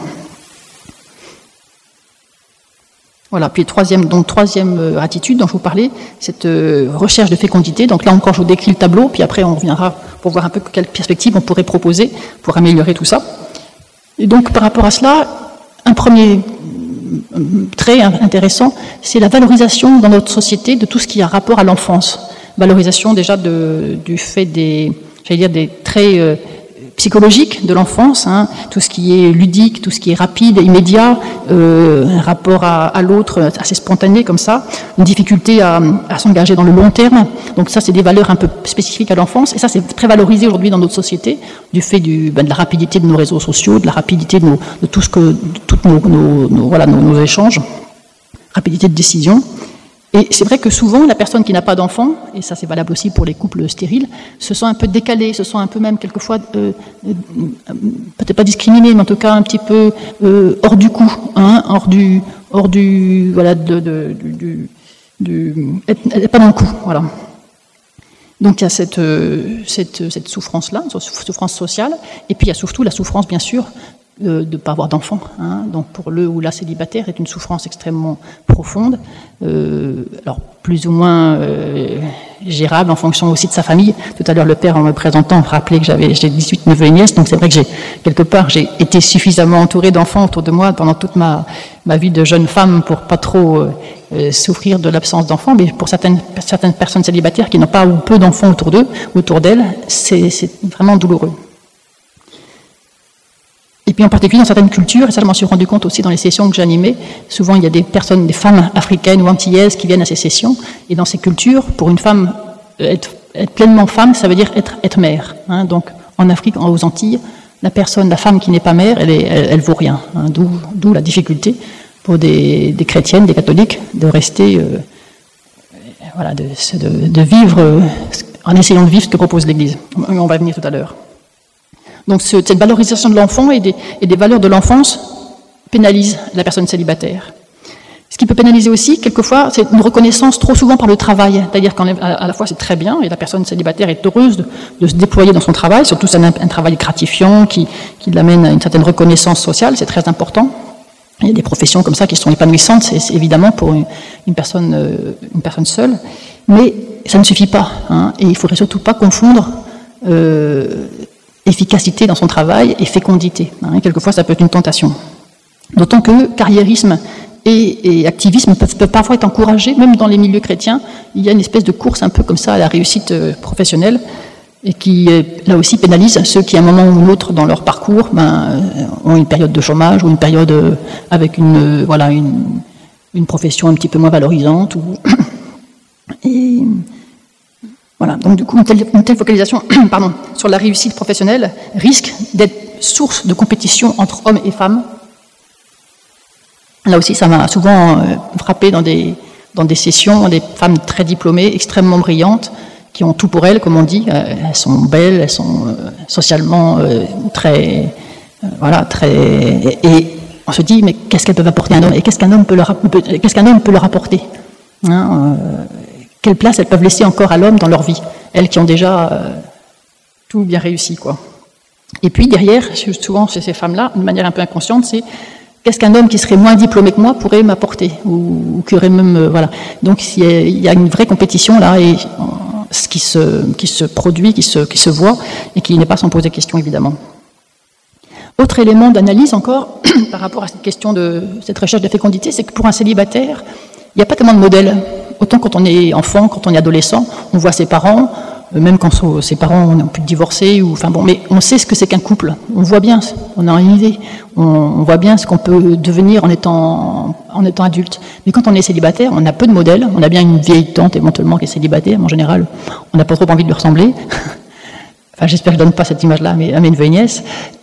Voilà. Puis troisième, donc troisième euh, attitude dont je vous parlais, cette euh, recherche de fécondité. Donc là encore, je vous décris le tableau, puis après on reviendra pour voir un peu quelle perspective on pourrait proposer pour améliorer tout ça. Et donc, par rapport à cela, un premier trait intéressant, c'est la valorisation dans notre société de tout ce qui a rapport à l'enfance. Valorisation déjà de, du fait des, j'allais dire, des traits euh, psychologiques de l'enfance, hein, tout ce qui est ludique, tout ce qui est rapide, immédiat, euh, un rapport à, à l'autre assez spontané comme ça, une difficulté à, à s'engager dans le long terme. Donc ça, c'est des valeurs un peu spécifiques à l'enfance, et ça, c'est très valorisé aujourd'hui dans notre société, du fait du, ben, de la rapidité de nos réseaux sociaux, de la rapidité de, nos, de tout ce que, de tous nos, nos, nos, voilà, nos, nos échanges, rapidité de décision. Et c'est vrai que souvent, la personne qui n'a pas d'enfant, et ça c'est valable aussi pour les couples stériles, se sent un peu décalée, se sent un peu même quelquefois, euh, euh, peut-être pas discriminée, mais en tout cas un petit peu euh, hors du coup, hein, hors du, hors du, voilà, de, de, du, du, elle n'est pas dans le coup, voilà. Donc il y a cette, euh, cette, cette souffrance-là, cette souffrance sociale, et puis il y a surtout la souffrance, bien sûr, de ne pas avoir d'enfants. Hein. Donc pour le ou la célibataire, c'est une souffrance extrêmement profonde, euh, alors plus ou moins euh, gérable en fonction aussi de sa famille. Tout à l'heure, le père, en me présentant, rappelait que j'avais j'ai dix-huit neveux et nièces, donc c'est vrai que j'ai quelque part j'ai été suffisamment entourée d'enfants autour de moi pendant toute ma ma vie de jeune femme pour pas trop euh, souffrir de l'absence d'enfants. Mais pour certaines certaines personnes célibataires qui n'ont pas ou peu d'enfants autour d'eux, autour d'elles, c'est c'est vraiment douloureux. Et puis en particulier dans certaines cultures, et ça je m'en suis rendu compte aussi dans les sessions que j'animais, souvent il y a des personnes, des femmes africaines ou antillaises qui viennent à ces sessions, et dans ces cultures, pour une femme, être, être pleinement femme, ça veut dire être, être mère. Hein. Donc en Afrique, aux Antilles, la personne, la femme qui n'est pas mère, elle, est, elle, elle vaut rien. Hein. D'où, d'où la difficulté pour des, des chrétiennes, des catholiques, de rester, euh, voilà, de, de, de vivre, euh, en essayant de vivre ce que propose l'Église. On va venir tout à l'heure. Donc cette valorisation de l'enfant et des, et des valeurs de l'enfance pénalise la personne célibataire. Ce qui peut pénaliser aussi, quelquefois, c'est une reconnaissance trop souvent par le travail. C'est-à-dire qu'à la fois c'est très bien, et la personne célibataire est heureuse de, de se déployer dans son travail, surtout c'est un, un travail gratifiant qui, qui l'amène à une certaine reconnaissance sociale, c'est très important. Il y a des professions comme ça qui sont épanouissantes, c'est, c'est évidemment pour une, une, personne, euh, une personne seule, mais ça ne suffit pas. Hein, et il ne faudrait surtout pas confondre euh, efficacité dans son travail et fécondité. Hein, quelquefois, ça peut être une tentation. D'autant que carriérisme et, et activisme peuvent, peuvent parfois être encouragés, même dans les milieux chrétiens. Il y a une espèce de course un peu comme ça à la réussite euh, professionnelle et qui, euh, là aussi, pénalise ceux qui, à un moment ou l'autre dans leur parcours, ben, euh, ont une période de chômage ou une période euh, avec une, euh, voilà, une, une profession un petit peu moins valorisante. Ou et, Voilà, donc du coup, une telle, une telle focalisation pardon, sur la réussite professionnelle risque d'être source de compétition entre hommes et femmes. Là aussi, ça m'a souvent euh, frappé dans des, dans des sessions, des femmes très diplômées, extrêmement brillantes, qui ont tout pour elles, comme on dit. Euh, elles sont belles, elles sont euh, socialement euh, très... Euh, voilà, très... Et, et on se dit, mais qu'est-ce qu'elles peuvent apporter à un homme ? Et qu'est-ce qu'un homme peut leur, peut, qu'est-ce qu'un homme peut leur apporter hein, euh, Quelle place elles peuvent laisser encore à l'homme dans leur vie, elles qui ont déjà euh, tout bien réussi, quoi. Et puis derrière, souvent chez ces femmes-là, de manière un peu inconsciente, c'est qu'est-ce qu'un homme qui serait moins diplômé que moi pourrait m'apporter, ou, ou qui aurait même, euh, voilà. Donc il y a une vraie compétition là, et euh, ce qui se, qui se produit, qui se, qui se voit, et qui n'est pas sans poser question évidemment. Autre élément d'analyse encore par rapport à cette question de cette recherche de fécondité, c'est que pour un célibataire, il n'y a pas tellement de modèles. Autant quand on est enfant, quand on est adolescent, on voit ses parents, même quand ses parents ont pu divorcer, ou, enfin bon, mais on sait ce que c'est qu'un couple. On voit bien, on a une idée, on, on voit bien ce qu'on peut devenir en étant, en étant adulte. Mais quand on est célibataire, on a peu de modèles. On a bien une vieille tante éventuellement qui est célibataire, mais en général, on n'a pas trop envie de lui ressembler. Enfin, j'espère que je ne donne pas cette image-là à mes, à mes neveux et nièces.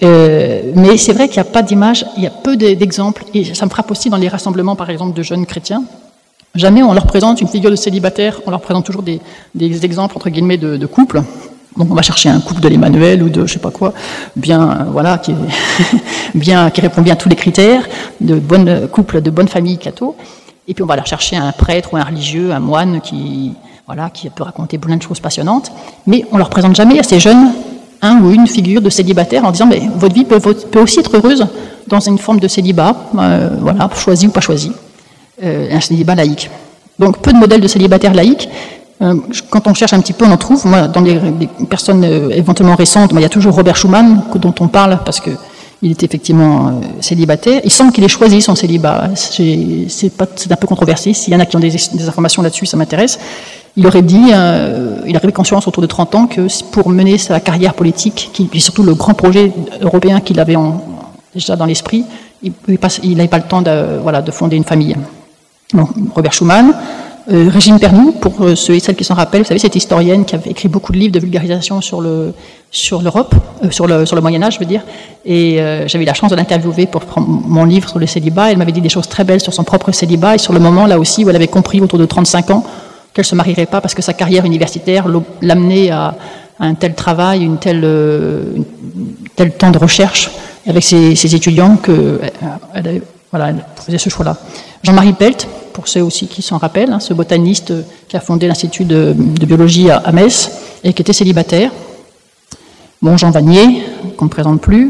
Euh, mais c'est vrai qu'il n'y a pas d'image, il y a peu d'exemples. Et ça me frappe aussi dans les rassemblements, par exemple, de jeunes chrétiens. Jamais on leur présente une figure de célibataire, on leur présente toujours des, des exemples, entre guillemets, de, de couple. Donc on va chercher un couple de l'Emmanuel ou de je sais pas quoi, bien, euh, voilà, qui, est bien, qui répond bien à tous les critères, de bonnes couples, de bonne famille catho. Et puis on va leur chercher un prêtre ou un religieux, un moine qui, voilà, qui peut raconter plein de choses passionnantes. Mais on leur présente jamais à ces jeunes un ou une figure de célibataire en disant mais votre vie peut, peut aussi être heureuse dans une forme de célibat, euh, voilà, choisi ou pas choisi. Euh, un célibat laïque. Donc peu de modèles de célibataires laïques. Euh, quand on cherche un petit peu, on en trouve. Moi, dans les, les personnes euh, éventuellement récentes, moi, il y a toujours Robert Schuman, dont on parle, parce que il est effectivement euh, célibataire. Il semble qu'il ait choisi son célibat. C'est, c'est, pas, c'est un peu controversé. S'il y en a qui ont des, des informations là-dessus, ça m'intéresse. Il aurait dit, euh, il avait conscience autour de trente ans que pour mener sa carrière politique, qui, et surtout le grand projet européen qu'il avait en, déjà dans l'esprit, il n'avait pas le temps de, voilà, de fonder une famille. Donc, Robert Schuman, euh, Régine Pernoud, pour euh, ceux et celles qui s'en rappellent, vous savez, cette historienne qui avait écrit beaucoup de livres de vulgarisation sur le sur l'Europe, euh, sur le sur le Moyen Âge, je veux dire. Et euh, j'avais eu la chance de l'interviewer pour prendre mon livre sur le célibat. Elle m'avait dit des choses très belles sur son propre célibat et sur le moment là aussi où elle avait compris autour de trente-cinq ans qu'elle se marierait pas parce que sa carrière universitaire l'amenait à, à un tel travail, une telle euh, une, tel temps de recherche avec ses, ses étudiants que euh, elle, avait, voilà, elle faisait ce choix-là. Jean-Marie Pelt, pour ceux aussi qui s'en rappellent, hein, ce botaniste qui a fondé l'Institut de, de biologie à, à Metz et qui était célibataire. Bon, Jean Vanier, qu'on ne présente plus.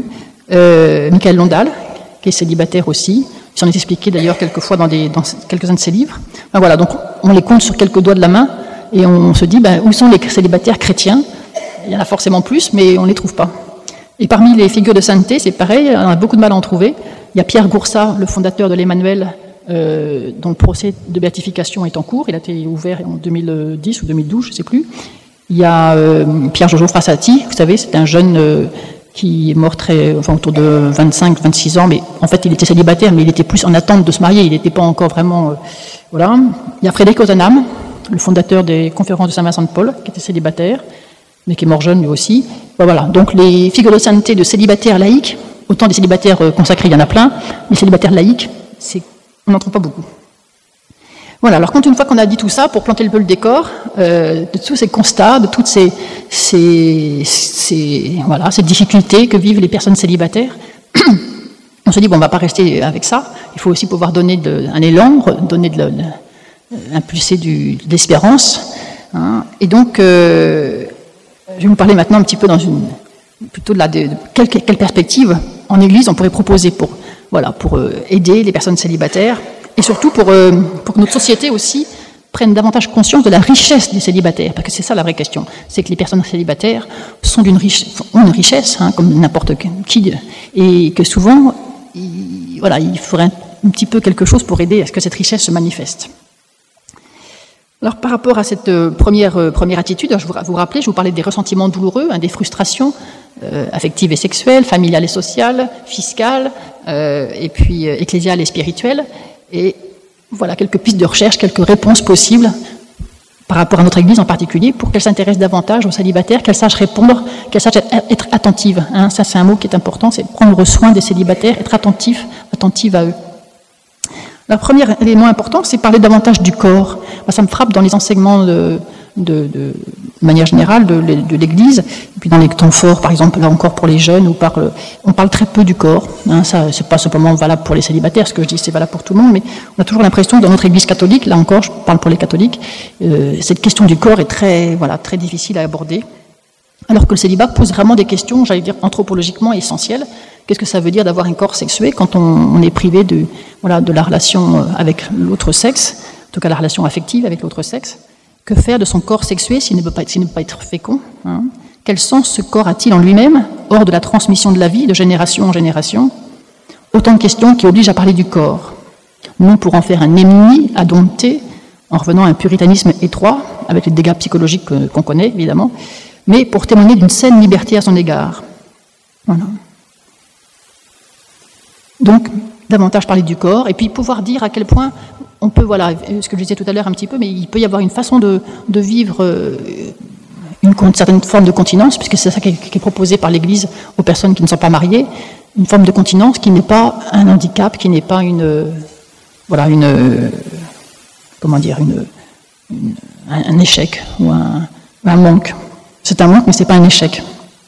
euh, Michael Londal, qui est célibataire aussi. Il s'en est expliqué d'ailleurs quelquefois dans, des, dans quelques-uns de ses livres. Ben voilà, donc on les compte sur quelques doigts de la main et on se dit, ben, où sont les célibataires chrétiens? Il y en a forcément plus, mais on ne les trouve pas. Et parmi les figures de sainteté, c'est pareil, on a beaucoup de mal à en trouver. Il y a Pierre Goursat, le fondateur de l'Emmanuel, euh, dont le procès de béatification est en cours. Il a été ouvert en deux mille dix ou deux mille douze, je ne sais plus. Il y a euh, Pierre Jojo Frassati, vous savez, c'est un jeune euh, qui est mort très, enfin, autour de vingt-cinq vingt-six ans, mais en fait il était célibataire, mais il était plus en attente de se marier, il n'était pas encore vraiment... Euh, voilà. Il y a Frédéric Ozanam, le fondateur des conférences de Saint-Vincent de Paul, qui était célibataire, mais qui est mort jeune lui aussi. Ben voilà, donc les figures de sainteté de célibataires laïcs, autant des célibataires consacrés, il y en a plein, mais célibataires laïcs, c'est, on n'en trouve pas beaucoup. Voilà, alors quand une fois qu'on a dit tout ça, pour planter le peu le décor, euh, de tous ces constats, de toutes ces, ces, ces, voilà, ces difficultés que vivent les personnes célibataires, on se dit, bon, on ne va pas rester avec ça, il faut aussi pouvoir donner de, un élan, donner de, de, impulser du, de l'espérance. Hein, et donc, euh, je vais vous parler maintenant un petit peu dans une, plutôt de, la, de, de quelle, quelle perspective en Église on pourrait proposer pour, voilà, pour euh, aider les personnes célibataires et surtout pour, euh, pour que notre société aussi prenne davantage conscience de la richesse du célibataire, parce que c'est ça la vraie question, c'est que les personnes célibataires sont d'une riche, ont une richesse, hein, comme n'importe qui, et que souvent, il, voilà, il faudrait un, un petit peu quelque chose pour aider à ce que cette richesse se manifeste. Alors, par rapport à cette euh, première, euh, première attitude, je vous, vous rappelez, je vous parlais des ressentiments douloureux, hein, des frustrations euh, affectives et sexuelles, familiales et sociales, fiscales, euh, et puis euh, ecclésiales et spirituelles. Et voilà quelques pistes de recherche, quelques réponses possibles par rapport à notre Église en particulier, pour qu'elle s'intéresse davantage aux célibataires, qu'elle sache répondre, qu'elle sache être, être attentive. Hein, ça, c'est un mot qui est important, c'est prendre soin des célibataires, être attentif, attentive à eux. Le premier élément important, c'est parler davantage du corps. Ça me frappe dans les enseignements de, de, de, de manière générale de, de l'Église, et puis dans les temps forts, par exemple, là encore pour les jeunes, on parle, on parle très peu du corps. Hein, ça, c'est pas simplement valable pour les célibataires, ce que je dis, c'est valable pour tout le monde, mais on a toujours l'impression que dans notre Église catholique, là encore, je parle pour les catholiques, euh, cette question du corps est très, voilà, très difficile à aborder. Alors que le célibat pose vraiment des questions, j'allais dire, anthropologiquement essentielles. Qu'est-ce que ça veut dire d'avoir un corps sexué quand on, on est privé de, voilà, de la relation avec l'autre sexe, en tout cas la relation affective avec l'autre sexe? Que faire de son corps sexué s'il ne peut pas être, s'il ne peut pas être fécond, hein? Quel sens ce corps a-t-il en lui-même, hors de la transmission de la vie, de génération en génération? Autant de questions qui obligent à parler du corps. Non pour en faire un ennemi à dompter, en revenant à un puritanisme étroit, avec les dégâts psychologiques qu'on connaît, évidemment, mais pour témoigner d'une saine liberté à son égard. Voilà. Donc, davantage parler du corps, et puis pouvoir dire à quel point on peut, voilà, ce que je disais tout à l'heure un petit peu, mais il peut y avoir une façon de, de vivre une, une certaine forme de continence, puisque c'est ça qui est, qui est proposé par l'Église aux personnes qui ne sont pas mariées, une forme de continence qui n'est pas un handicap, qui n'est pas une, voilà, une, comment dire, une, une, un échec ou un, un manque. C'est un manque, mais ce n'est pas un échec.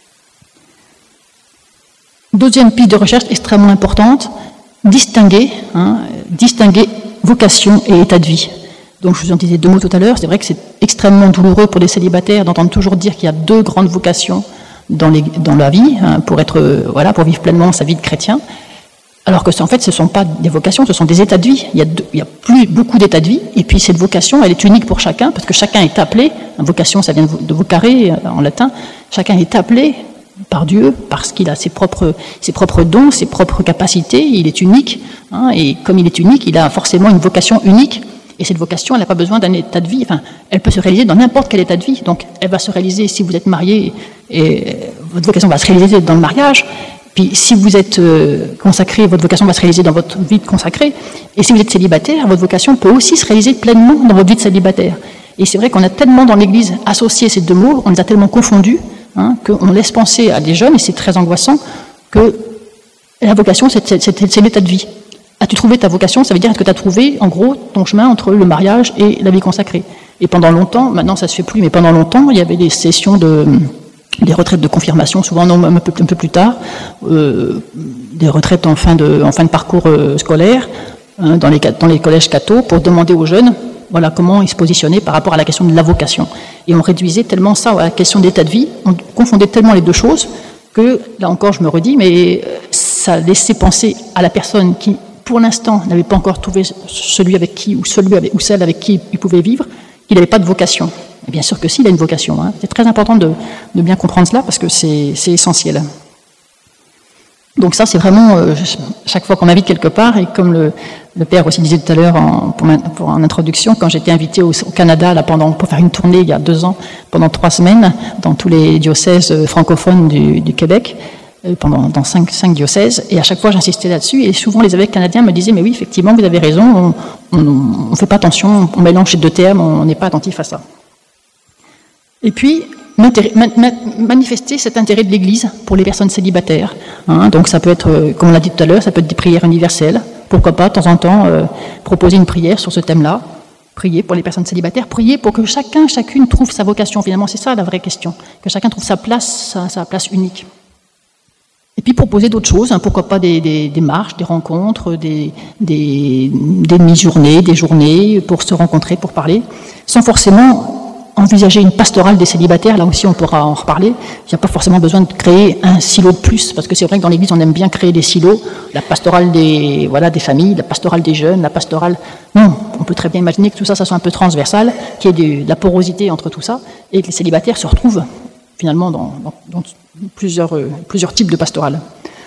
Deuxième piste de recherche extrêmement importante, distinguer, hein, distinguer vocation et état de vie. Donc je vous en disais deux mots tout à l'heure, c'est vrai que c'est extrêmement douloureux pour les célibataires d'entendre toujours dire qu'il y a deux grandes vocations dans, les, dans la vie, hein, pour être, euh, voilà, pour vivre pleinement sa vie de chrétien, alors que en fait ce ne sont pas des vocations, ce sont des états de vie. Il y a, deux, il y a plus, beaucoup d'états de vie, et puis cette vocation, elle est unique pour chacun, parce que chacun est appelé, vocation ça vient de vocare en latin, chacun est appelé par Dieu, parce qu'il a ses propres, ses propres dons, ses propres capacités, il est unique, hein, et comme il est unique, il a forcément une vocation unique, et cette vocation, elle n'a pas besoin d'un état de vie, enfin, elle peut se réaliser dans n'importe quel état de vie, donc elle va se réaliser si vous êtes marié, et votre vocation va se réaliser dans le mariage, puis si vous êtes consacré, votre vocation va se réaliser dans votre vie de consacré, et si vous êtes célibataire, votre vocation peut aussi se réaliser pleinement dans votre vie de célibataire. Et c'est vrai qu'on a tellement dans l'Église associé ces deux mots, on les a tellement confondus, hein, qu'on laisse penser à des jeunes, et c'est très angoissant, que la vocation, c'est, c'est, c'est, c'est l'état de vie. As-tu trouvé ta vocation? Ça veut dire est-ce que tu as trouvé, en gros, ton chemin entre le mariage et la vie consacrée. Et pendant longtemps, maintenant ça se fait plus, mais pendant longtemps, il y avait des sessions de... des retraites de confirmation, souvent non, un, peu, un peu plus tard, euh, des retraites en fin de, en fin de parcours euh, scolaire, hein, dans, les, dans les collèges catho, pour demander aux jeunes, voilà, comment ils se positionnaient par rapport à la question de la vocation. Et on réduisait tellement ça à la question d'état de vie, on confondait tellement les deux choses, que, là encore je me redis, mais ça laissait penser à la personne qui, pour l'instant, n'avait pas encore trouvé celui avec qui, ou celui avec, ou celle avec qui il pouvait vivre, qu'il n'avait pas de vocation. Et bien sûr que si, il a une vocation. Hein. C'est très important de, de bien comprendre cela parce que c'est essentiel. Donc ça, c'est vraiment, euh, chaque fois qu'on m'invite quelque part, et comme le, le père aussi disait tout à l'heure en, pour, pour en introduction, quand j'étais invité au, au Canada là, pendant, pour faire une tournée il y a deux ans, pendant trois semaines, dans tous les diocèses francophones du, du Québec, euh, pendant dans cinq, cinq diocèses, et à chaque fois j'insistais là-dessus, et souvent les évêques canadiens me disaient, mais oui, effectivement, vous avez raison, on ne fait pas attention, on mélange ces deux termes, on n'est pas attentif à ça. Et puis, manifester cet intérêt de l'Église pour les personnes célibataires. Hein, donc ça peut être, comme on l'a dit tout à l'heure, ça peut être des prières universelles. Pourquoi pas, de temps en temps, euh, proposer une prière sur ce thème-là. Prier pour les personnes célibataires, prier pour que chacun, chacune trouve sa vocation. Finalement, c'est ça la vraie question. Que chacun trouve sa place, sa, sa place unique. Et puis proposer d'autres choses, hein, pourquoi pas des, des, des marches, des rencontres, des, des, des demi-journées, des journées pour se rencontrer, pour parler, sans forcément envisager une pastorale des célibataires. Là aussi on pourra en reparler. Il n'y a pas forcément besoin de créer un silo de plus, parce que c'est vrai que dans l'Église on aime bien créer des silos, la pastorale des, voilà, des familles, la pastorale des jeunes, la pastorale... Non, on peut très bien imaginer que tout ça, ça soit un peu transversal, qu'il y ait de, de la porosité entre tout ça, et que les célibataires se retrouvent finalement dans, dans, dans plusieurs, euh, plusieurs types de pastorales.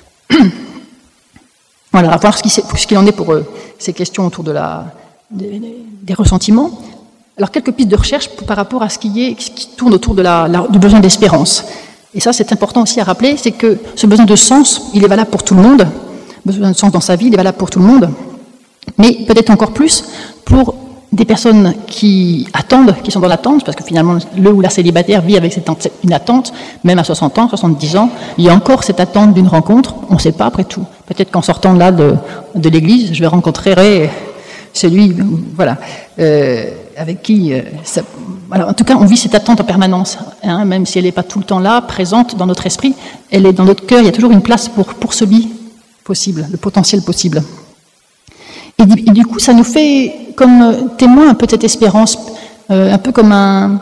Voilà, à voir ce qu'il ce qu'il en est pour euh, ces questions autour de la, des, des ressentiments. Alors, quelques pistes de recherche par rapport à ce qui, est, ce qui tourne autour de la, la, du besoin d'espérance. Et ça, c'est important aussi à rappeler, c'est que ce besoin de sens, il est valable pour tout le monde. Le besoin de sens dans sa vie, il est valable pour tout le monde. Mais peut-être encore plus pour des personnes qui attendent, qui sont dans l'attente, parce que finalement, le ou la célibataire vit avec cette, une attente, même à soixante ans, soixante-dix ans, il y a encore cette attente d'une rencontre, on ne sait pas après tout. Peut-être qu'en sortant de là de, de l'église, je vais rencontrer celui, voilà, euh, avec qui... Euh, ça, alors, en tout cas, on vit cette attente en permanence, hein, même si elle n'est pas tout le temps là, présente dans notre esprit, elle est dans notre cœur, il y a toujours une place pour, pour celui possible, le potentiel possible. Et, et du coup, ça nous fait comme témoin un peu de cette espérance, euh, un peu comme, un,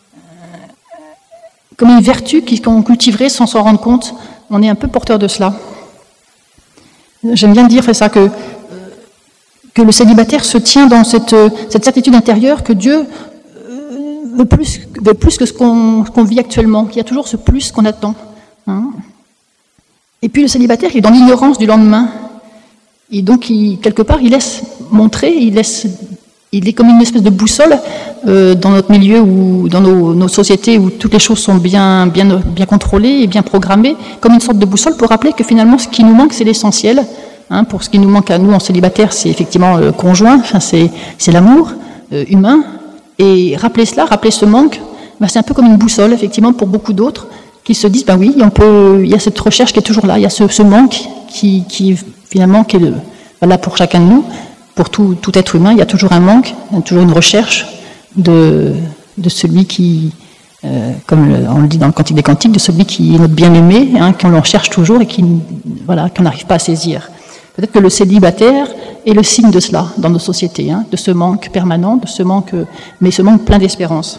comme une vertu qu'on cultiverait sans s'en rendre compte. On est un peu porteur de cela. J'aime bien dire, c'est ça, que, que le célibataire se tient dans cette, cette certitude intérieure que Dieu veut plus, veut plus que ce qu'on qu'on vit actuellement, qu'il y a toujours ce plus qu'on attend. Hein. Et puis le célibataire, il est dans l'ignorance du lendemain. Et donc, il, quelque part, il laisse montrer, il, laisse, il est comme une espèce de boussole euh, dans notre milieu, ou dans nos, nos sociétés où toutes les choses sont bien, bien, bien contrôlées et bien programmées, comme une sorte de boussole pour rappeler que finalement, ce qui nous manque, c'est l'essentiel. Hein, pour ce qui nous manque à nous en célibataire, c'est effectivement le conjoint, enfin, c'est l'amour euh, humain. Et rappeler cela, rappeler ce manque, ben, c'est un peu comme une boussole, effectivement, pour beaucoup d'autres qui se disent, ben oui, on peut, il y a cette recherche qui est toujours là, il y a ce, ce manque qui, qui finalement, qui est le, là pour chacun de nous, pour tout, tout être humain, il y a toujours un manque, il y a toujours une recherche de, de celui qui, euh, comme le, on le dit dans le Cantique des Cantiques, de celui qui est notre bien-aimé, hein, qu'on le recherche toujours et qui, voilà, qu'on n'arrive pas à saisir. Peut-être que le célibataire est le signe de cela dans nos sociétés, hein, de ce manque permanent, de ce manque, mais ce manque plein d'espérance.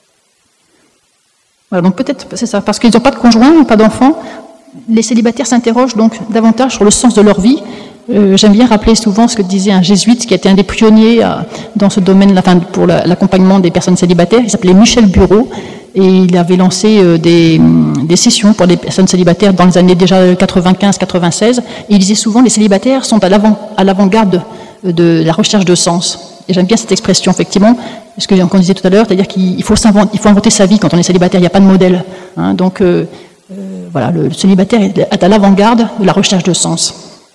Voilà, donc peut-être, c'est ça, parce qu'ils n'ont pas de conjoint, pas d'enfants, les célibataires s'interrogent donc davantage sur le sens de leur vie. Euh, J'aime bien rappeler souvent ce que disait un jésuite qui a été un des pionniers euh, dans ce domaine, enfin, pour l'accompagnement des personnes célibataires. Il s'appelait Michel Bureau et il avait lancé euh, des, des sessions pour des personnes célibataires dans les années déjà quatre-vingt-quinze quatre-vingt-seize. Et il disait souvent les célibataires sont à l'avant-garde de la recherche de sens. Et j'aime bien cette expression, effectivement, ce qu'on disait tout à l'heure, c'est-à-dire qu'il faut, il faut inventer sa vie quand on est célibataire, il n'y a pas de modèle. Hein, donc, euh, euh, voilà, le célibataire est à l'avant-garde de la recherche de sens.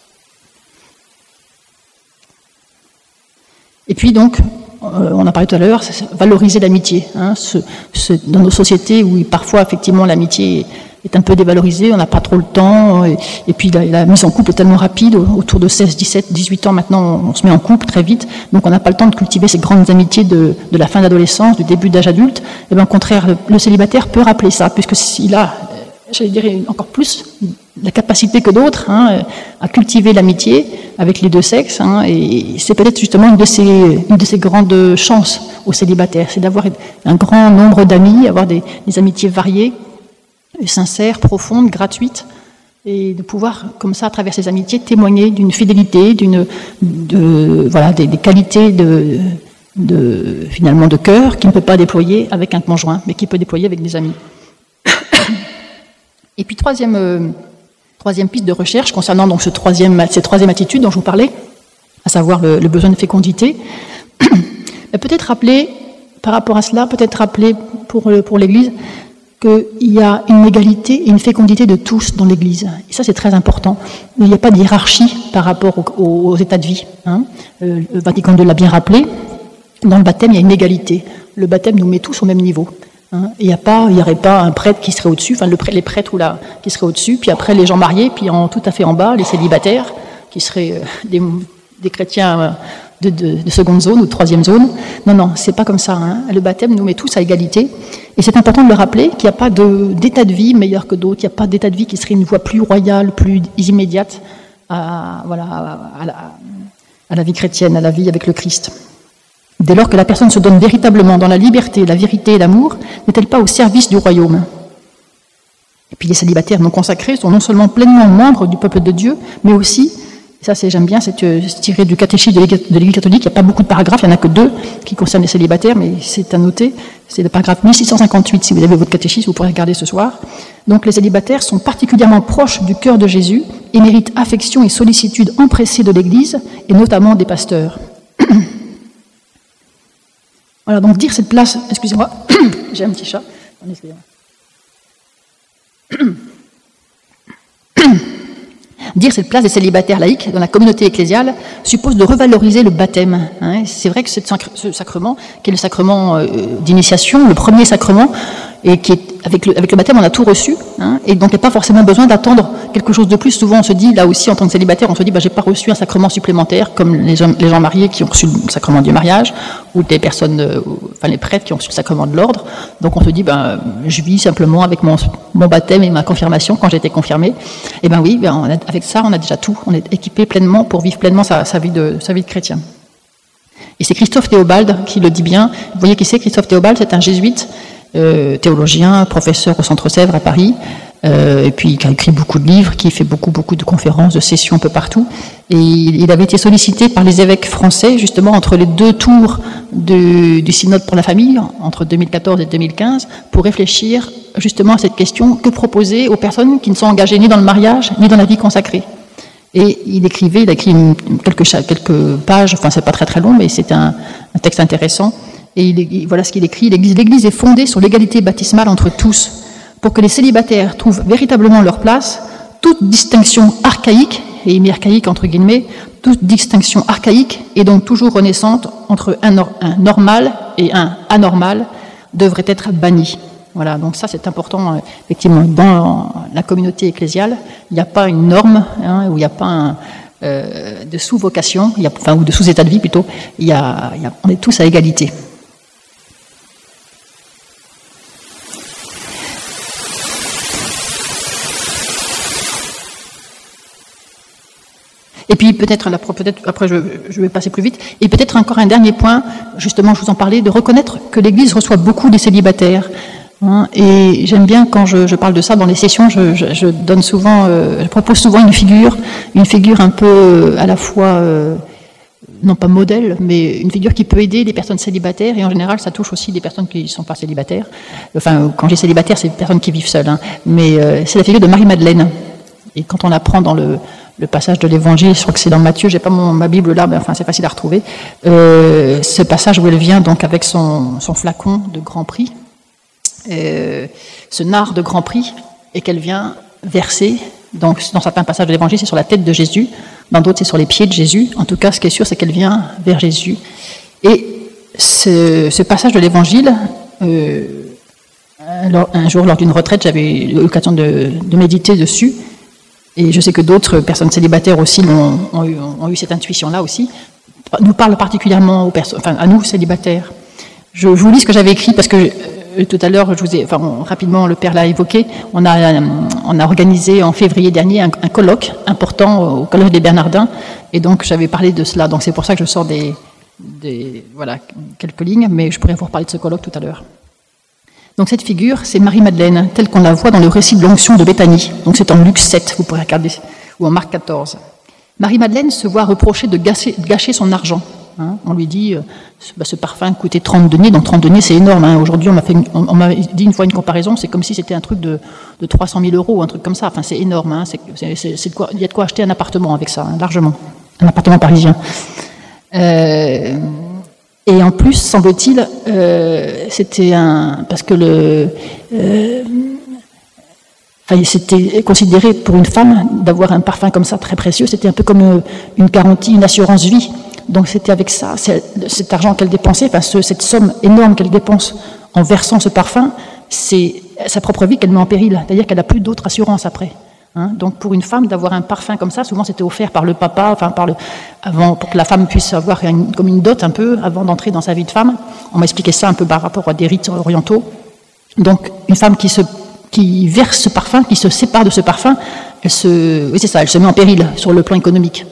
Et puis donc, euh, on a parlé tout à l'heure, valoriser l'amitié. Hein, ce, ce, dans nos sociétés où parfois, effectivement, l'amitié est un peu dévalorisée, on n'a pas trop le temps, et, et puis la, la mise en couple est tellement rapide, autour de seize, dix-sept, dix-huit ans maintenant, on, on se met en couple très vite, donc on n'a pas le temps de cultiver ces grandes amitiés de, de la fin d'adolescence, du début d'âge adulte. Et bien au contraire, le, le célibataire peut rappeler ça, puisque s'il a, j'allais dire, encore plus la capacité que d'autres hein, à cultiver l'amitié avec les deux sexes, hein, et c'est peut-être justement une de ces, une de ces grandes chances aux célibataires, c'est d'avoir un grand nombre d'amis, avoir des, des amitiés variées, sincères, profondes, gratuites, et de pouvoir, comme ça, à travers ces amitiés, témoigner d'une fidélité, d'une, de, voilà, des, des qualités de, de, finalement, de cœur qu'il ne peut pas déployer avec un conjoint, mais qu'il peut déployer avec des amis. Et puis, troisième, euh, troisième piste de recherche concernant donc ce troisième, cette troisième attitude dont je vous parlais, à savoir le, le besoin de fécondité. Peut-être rappeler, par rapport à cela, peut-être rappeler pour, pour l'Église qu'il y a une égalité et une fécondité de tous dans l'Église. Et ça, c'est très important. Il n'y a pas de hiérarchie par rapport aux, aux états de vie. Hein. Le Vatican deux l'a bien rappelé. Dans le baptême, il y a une égalité. Le baptême nous met tous au même niveau. Hein. Il n'y a pas, il n'y aurait pas un prêtre qui serait au-dessus, enfin le, les prêtres ou là, qui seraient au-dessus, puis après les gens mariés, puis en, tout à fait en bas, les célibataires, qui seraient euh, des, des chrétiens euh, de, de, de seconde zone ou de troisième zone. Non, non, c'est pas comme ça. Hein. Le baptême nous met tous à égalité. Et c'est important de le rappeler qu'il n'y a pas de, d'état de vie meilleur que d'autres, il n'y a pas d'état de vie qui serait une voie plus royale, plus immédiate à, voilà, à, la, à la vie chrétienne, à la vie avec le Christ. Dès lors que la personne se donne véritablement dans la liberté, la vérité et l'amour, n'est-elle pas au service du royaume? Et puis les célibataires non consacrés sont non seulement pleinement membres du peuple de Dieu, mais aussi, et ça c'est, j'aime bien, c'est tiré du catéchisme de l'Église catholique, il n'y a pas beaucoup de paragraphes, il n'y en a que deux qui concernent les célibataires, mais c'est à noter, c'est le paragraphe mille six cent cinquante-huit, si vous avez votre catéchisme, vous pourrez regarder ce soir. Donc les célibataires sont particulièrement proches du cœur de Jésus et méritent affection et sollicitude empressée de l'Église, et notamment des pasteurs. Voilà, donc dire cette place, excusez-moi, j'ai un petit chat, excusez-moi. Dire cette place des célibataires laïcs dans la communauté ecclésiale suppose de revaloriser le baptême. Hein. C'est vrai que ce sacrement, qui est le sacrement euh, d'initiation, le premier sacrement, et qui est, avec, le, avec le baptême, on a tout reçu, hein, et donc il n'y a pas forcément besoin d'attendre quelque chose de plus. Souvent, on se dit, là aussi, en tant que célibataire, on se dit, bah, j'ai pas reçu un sacrement supplémentaire, comme les gens, les gens mariés qui ont reçu le sacrement du mariage, ou des personnes, euh, enfin les prêtres qui ont reçu le sacrement de l'ordre. Donc on se dit, ben, je vis simplement avec mon, mon baptême et ma confirmation quand j'ai été confirmé. Et ben oui, ben, on a, avec ça, on a déjà tout. On est équipé pleinement pour vivre pleinement sa, sa vie de, sa vie de chrétien. Et c'est Christophe Théobald qui le dit bien. Vous voyez qui c'est, Christophe Théobald? C'est un jésuite, Euh, théologien, professeur au Centre Sèvres à Paris, euh, et puis qui a écrit beaucoup de livres, qui fait beaucoup beaucoup de conférences, de sessions un peu partout. Et il, il avait été sollicité par les évêques français, justement, entre les deux tours de, du synode pour la famille, entre deux mille quatorze et deux mille quinze, pour réfléchir justement à cette question, que proposer aux personnes qui ne sont engagées ni dans le mariage, ni dans la vie consacrée. Et il écrivait, il a écrit une, quelques, quelques pages, enfin c'est pas très très long, mais c'est un, un texte intéressant. Et il, voilà ce qu'il écrit, l'Église, l'Église est fondée sur l'égalité baptismale entre tous, pour que les célibataires trouvent véritablement leur place, toute distinction archaïque, et il met archaïque entre guillemets, toute distinction archaïque, et donc toujours renaissante, entre un, un normal et un anormal, devrait être bannie. Voilà, donc ça c'est important, effectivement, dans la communauté ecclésiale, il n'y a pas une norme, hein, où il n'y a pas un... Euh, de sous-vocation, il y a, enfin, ou de sous-état de vie plutôt, il y a, il y a, on est tous à égalité. Et puis peut-être, peut-être après je, je vais passer plus vite, et peut-être encore un dernier point, justement je vous en parlais, de reconnaître que l'Église reçoit beaucoup des célibataires. Hein, et j'aime bien quand je, je parle de ça dans les sessions, je, je, je donne souvent, euh, je propose souvent une figure, une figure un peu euh, à la fois, euh, non pas modèle, mais une figure qui peut aider les personnes célibataires, et en général ça touche aussi des personnes qui ne sont pas célibataires. Enfin, quand j'ai célibataire, c'est des personnes qui vivent seules, hein, mais euh, c'est la figure de Marie-Madeleine. Et quand on la prend dans le, le passage de l'Évangile, je crois que c'est dans Matthieu, j'ai pas mon, ma Bible là, mais enfin c'est facile à retrouver, euh, ce passage où elle vient donc avec son, son flacon de Grand Prix, euh, ce nard de Grand Prix, et qu'elle vient verser, donc dans certains passages de l'Évangile c'est sur la tête de Jésus, dans d'autres c'est sur les pieds de Jésus, en tout cas ce qui est sûr c'est qu'elle vient vers Jésus. Et ce, ce passage de l'Évangile, euh, alors, un jour lors d'une retraite j'avais l'occasion de, de méditer dessus, et je sais que d'autres personnes célibataires aussi ont, ont, eu, ont eu cette intuition-là aussi, nous parle particulièrement aux personnes, enfin à nous célibataires. Je, je vous lis ce que j'avais écrit parce que euh, tout à l'heure, je vous ai, enfin on, rapidement le père l'a évoqué, on a, euh, on a organisé en février dernier un, un colloque important au Collège des Bernardins, et donc j'avais parlé de cela, donc c'est pour ça que je sors des, des voilà quelques lignes, mais je pourrais vous reparler de ce colloque tout à l'heure. Donc Donc cette figure, c'est Marie-Madeleine, telle qu'on la voit dans le récit de l'onction de Béthanie. Donc c'est en Luc sept, vous pourrez regarder, ou en Marc quatorze. Marie-Madeleine se voit reprocher de gâcher, de gâcher son argent. Hein, on lui dit, euh, bah, ce parfum coûtait trente deniers, donc trente deniers c'est énorme. Hein. Aujourd'hui, on m'a, fait une, on, on m'a dit une fois une comparaison, c'est comme si c'était un truc de, de trois cent mille euros, un truc comme ça. Enfin, c'est énorme. Hein. C'est, c'est, c'est, c'est de quoi, il y a de quoi acheter un appartement avec ça, hein, largement. Un appartement parisien. Euh, et en plus, semble-t-il, euh, c'était un. Parce que le. Euh, Enfin, c'était considéré pour une femme d'avoir un parfum comme ça très précieux, c'était un peu comme une garantie, une assurance vie. Donc c'était avec ça, cet argent qu'elle dépensait, enfin ce, cette somme énorme qu'elle dépense en versant ce parfum, c'est sa propre vie qu'elle met en péril, c'est-à-dire qu'elle n'a plus d'autre assurance après. Hein. Donc pour une femme d'avoir un parfum comme ça, souvent c'était offert par le papa, enfin par le, avant pour que la femme puisse avoir une, comme une dot un peu avant d'entrer dans sa vie de femme. On m'a expliqué ça un peu par rapport à des rites orientaux. Donc une femme qui se qui verse ce parfum, qui se sépare de ce parfum, elle se, oui c'est ça, elle se met en péril sur le plan économique.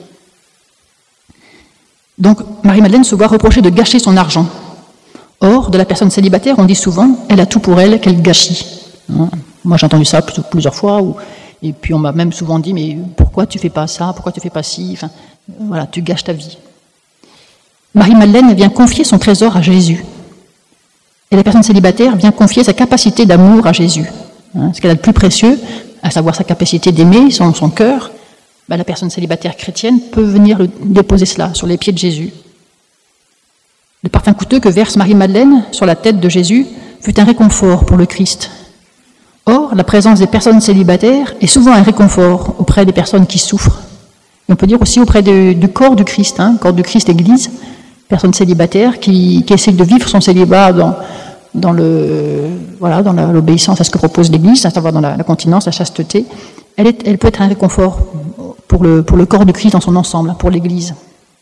Donc Marie-Madeleine se voit reprocher de gâcher son argent. Or, de la personne célibataire, on dit souvent, elle a tout pour elle, qu'elle gâchit. Hein, moi j'ai entendu ça plusieurs fois, ou, et puis on m'a même souvent dit, mais pourquoi tu fais pas ça, pourquoi tu fais pas ci, enfin, voilà, tu gâches ta vie. Marie-Madeleine vient confier son trésor à Jésus. Et la personne célibataire vient confier sa capacité d'amour à Jésus. Hein, ce qu'elle a de plus précieux, à savoir sa capacité d'aimer, son, son cœur, ben, la personne célibataire chrétienne peut venir le, déposer cela sur les pieds de Jésus. Le parfum coûteux que verse Marie-Madeleine sur la tête de Jésus fut un réconfort pour le Christ. Or, la présence des personnes célibataires est souvent un réconfort auprès des personnes qui souffrent. Et on peut dire aussi auprès de, du corps du Christ, hein, corps du Christ Église, personne célibataire qui, qui essaie de vivre son célibat dans dans le voilà dans la, l'obéissance à ce que propose l'Église, à savoir dans la, la continence, la chasteté, elle, est, elle peut être un réconfort pour le, pour le corps de Christ dans son ensemble, pour l'Église.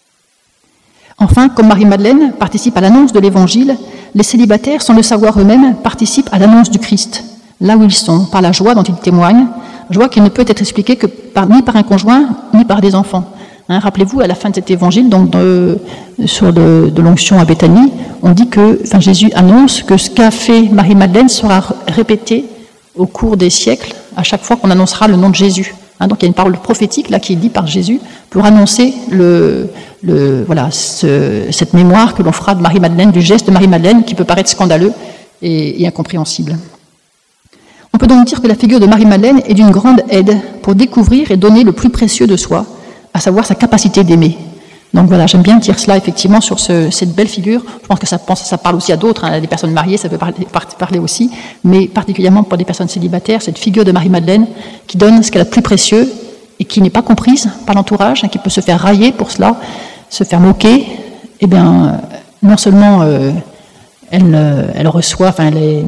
Enfin, comme Marie-Madeleine participe à l'annonce de l'Évangile, les célibataires, sans le savoir eux-mêmes, participent à l'annonce du Christ, là où ils sont, par la joie dont ils témoignent, joie qui ne peut être expliquée que par, ni par un conjoint, ni par des enfants. Hein, rappelez-vous, à la fin de cet évangile, donc de, sur le, de l'onction à Béthanie, on dit que, enfin, Jésus annonce que ce qu'a fait Marie-Madeleine sera répété au cours des siècles, à chaque fois qu'on annoncera le nom de Jésus. Hein, donc il y a une parole prophétique là qui est dite par Jésus pour annoncer le, le, voilà, ce, cette mémoire que l'on fera de Marie-Madeleine, du geste de Marie-Madeleine qui peut paraître scandaleux et, et incompréhensible. On peut donc dire que la figure de Marie-Madeleine est d'une grande aide pour découvrir et donner le plus précieux de soi, à savoir sa capacité d'aimer. Donc voilà, j'aime bien dire cela effectivement sur ce, cette belle figure. Je pense que ça, pense, ça parle aussi à d'autres, hein, à des personnes mariées, ça peut parler, parler aussi, mais particulièrement pour des personnes célibataires, cette figure de Marie-Madeleine qui donne ce qu'elle a de plus précieux et qui n'est pas comprise par l'entourage, hein, qui peut se faire railler pour cela, se faire moquer. Eh bien, non seulement euh, elle, euh, elle reçoit, enfin, elle, est,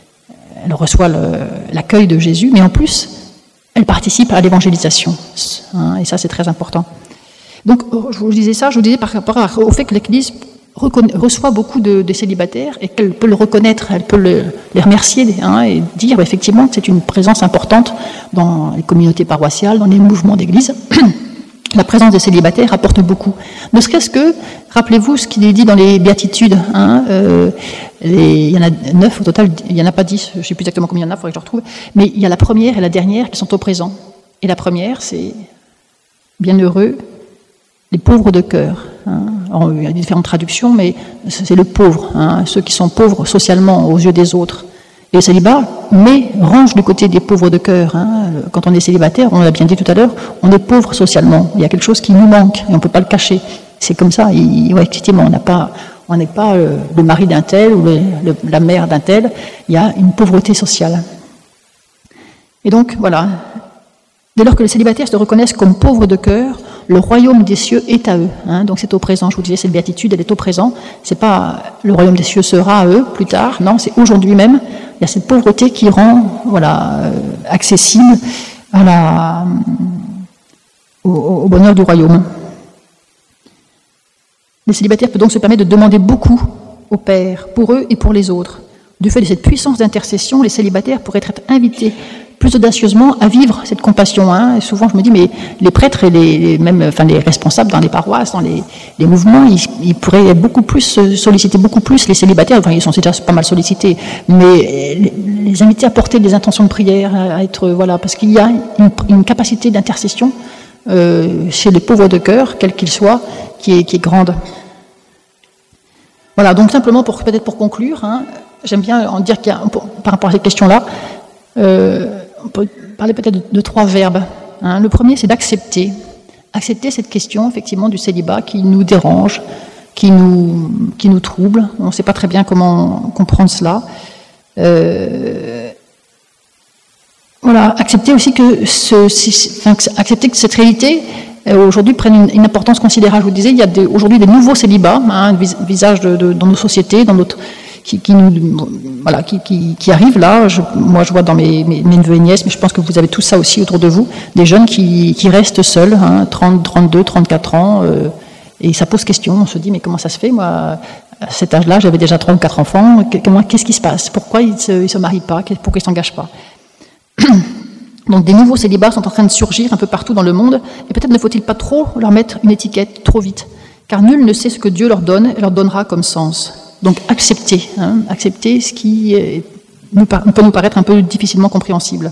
elle reçoit le, l'accueil de Jésus, mais en plus, elle participe à l'évangélisation. Hein, et ça, c'est très important. Donc, je vous disais ça, je vous disais par rapport au fait que l'Église reçoit beaucoup de, de célibataires et qu'elle peut le reconnaître, elle peut le, les remercier hein, et dire bah, effectivement que c'est une présence importante dans les communautés paroissiales, dans les mouvements d'Église. La présence des célibataires apporte beaucoup. Ne serait-ce que, rappelez-vous ce qu'il est dit dans les béatitudes. Hein, euh, les, il y en a neuf au total, il n'y en a pas dix, je ne sais plus exactement combien il y en a, il faudrait que je retrouve. Mais il y a la première et la dernière qui sont au présent. Et la première, c'est bienheureux les pauvres de cœur. Hein. Alors, il y a différentes traductions, mais c'est le pauvre, hein, ceux qui sont pauvres socialement aux yeux des autres. Et le célibat, mais range du côté des pauvres de cœur. Hein. Quand on est célibataire, on l'a bien dit tout à l'heure, on est pauvre socialement. Il y a quelque chose qui nous manque et on ne peut pas le cacher. C'est comme ça. Il, ouais, effectivement, on n'a pas, on n'est pas le, le mari d'un tel ou le, le, la mère d'un tel. Il y a une pauvreté sociale. Et donc, voilà. Dès lors que les célibataires se reconnaissent comme pauvres de cœur, le royaume des cieux est à eux. Hein, donc c'est au présent. Je vous disais, cette béatitude, elle est au présent. C'est pas le royaume des cieux sera à eux plus tard. Non, c'est aujourd'hui même. Il y a cette pauvreté qui rend, voilà, euh, accessible à la, au, au bonheur du royaume. Les célibataires peuvent donc se permettre de demander beaucoup au Père, pour eux et pour les autres. Du fait de cette puissance d'intercession, les célibataires pourraient être invités plus audacieusement à vivre cette compassion. Hein. Et souvent, je me dis, mais les prêtres et les, les même, enfin, les responsables dans les paroisses, dans les, les mouvements, ils, ils pourraient beaucoup plus solliciter beaucoup plus les célibataires. Enfin, ils sont déjà pas mal sollicités, mais les, les inviter à porter des intentions de prière, à être voilà, parce qu'il y a une, une capacité d'intercession euh, chez les pauvres de cœur, quels qu'ils soient, qui est, qui est grande. Voilà. Donc simplement pour peut-être pour conclure, hein, j'aime bien en dire qu'il y a, par rapport à cette question-là. Euh, on peut parler peut-être de, de trois verbes. Hein. Le premier, c'est d'accepter. Accepter cette question, effectivement, du célibat qui nous dérange, qui nous, qui nous trouble. On ne sait pas très bien comment comprendre cela. Euh, voilà, accepter aussi que, ce, enfin, accepter que cette réalité, euh, aujourd'hui, prenne une, une importance considérable. Je vous disais, il y a des, aujourd'hui des nouveaux célibats, hein, vis, visage de, de, dans nos sociétés, dans notre... Qui, qui nous voilà qui, qui, qui arrivent là. Je, moi je vois dans mes, mes, mes neveux et nièces, mais je pense que vous avez tout ça aussi autour de vous, des jeunes qui, qui restent seuls, hein, trente, trente-deux, trente-quatre ans, euh, et ça pose question. On se dit mais comment ça se fait? Moi à cet âge-là j'avais déjà trois ou quatre enfants. Qu'est-ce qui se passe? Pourquoi ils se, ils se marient pas? Pourquoi ils s'engagent pas? Donc des nouveaux célibats sont en train de surgir un peu partout dans le monde, et peut-être ne faut-il pas trop leur mettre une étiquette trop vite, car nul ne sait ce que Dieu leur donne et leur donnera comme sens. Donc accepter, hein, accepter ce qui est, nous, peut nous paraître un peu difficilement compréhensible.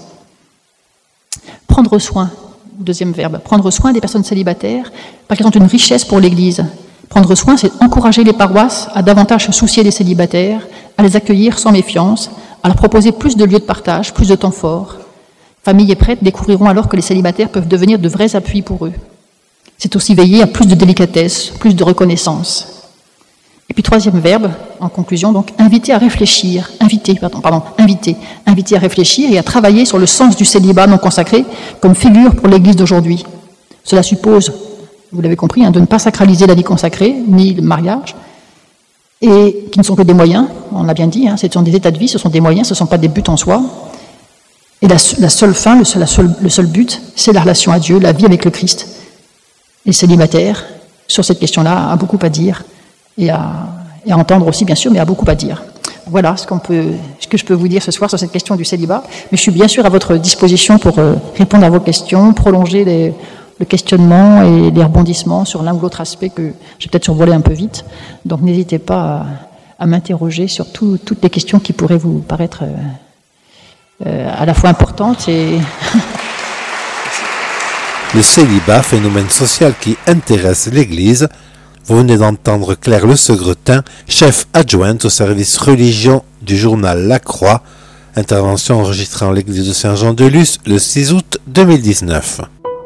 Prendre soin, deuxième verbe, prendre soin des personnes célibataires, parce qu'elles ont une richesse pour l'Église. Prendre soin, c'est encourager les paroisses à davantage se soucier des célibataires, à les accueillir sans méfiance, à leur proposer plus de lieux de partage, plus de temps fort. Familles et prêtres découvriront alors que les célibataires peuvent devenir de vrais appuis pour eux. C'est aussi veiller à plus de délicatesse, plus de reconnaissance. Et puis troisième verbe, en conclusion, donc inviter à réfléchir, inviter, pardon, pardon, inviter, inviter à réfléchir et à travailler sur le sens du célibat non consacré comme figure pour l'Église d'aujourd'hui. Cela suppose, vous l'avez compris, hein, de ne pas sacraliser la vie consacrée, ni le mariage, et qui ne sont que des moyens, on l'a bien dit, hein, ce sont des états de vie, ce sont des moyens, ce ne sont pas des buts en soi. Et la, la seule fin, le seul, la seule, le seul but, c'est la relation à Dieu, la vie avec le Christ. Les célibataires, sur cette question-là, a beaucoup à dire. Et à, et à entendre aussi, bien sûr, mais à beaucoup à dire. Voilà ce, qu'on peut, ce que je peux vous dire ce soir sur cette question du célibat. Mais je suis bien sûr à votre disposition pour euh, répondre à vos questions, prolonger les, le questionnement et les rebondissements sur l'un ou l'autre aspect que j'ai peut-être survolé un peu vite. Donc n'hésitez pas à, à m'interroger sur tout, toutes les questions qui pourraient vous paraître euh, euh, à la fois importantes et... Le célibat, phénomène social qui intéresse l'Église. Vous venez d'entendre Claire Le Segretin, chef adjointe au service religion du journal La Croix. Intervention enregistrée en l'église de Saint-Jean-de-Luz le six août deux mille dix-neuf.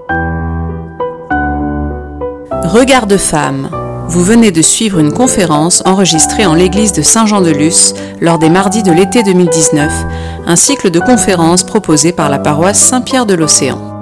Regard de femme. Vous venez de suivre une conférence enregistrée en l'église de Saint-Jean-de-Luz lors des mardis de l'été deux mille dix-neuf, un cycle de conférences proposé par la paroisse Saint-Pierre de l'Océan.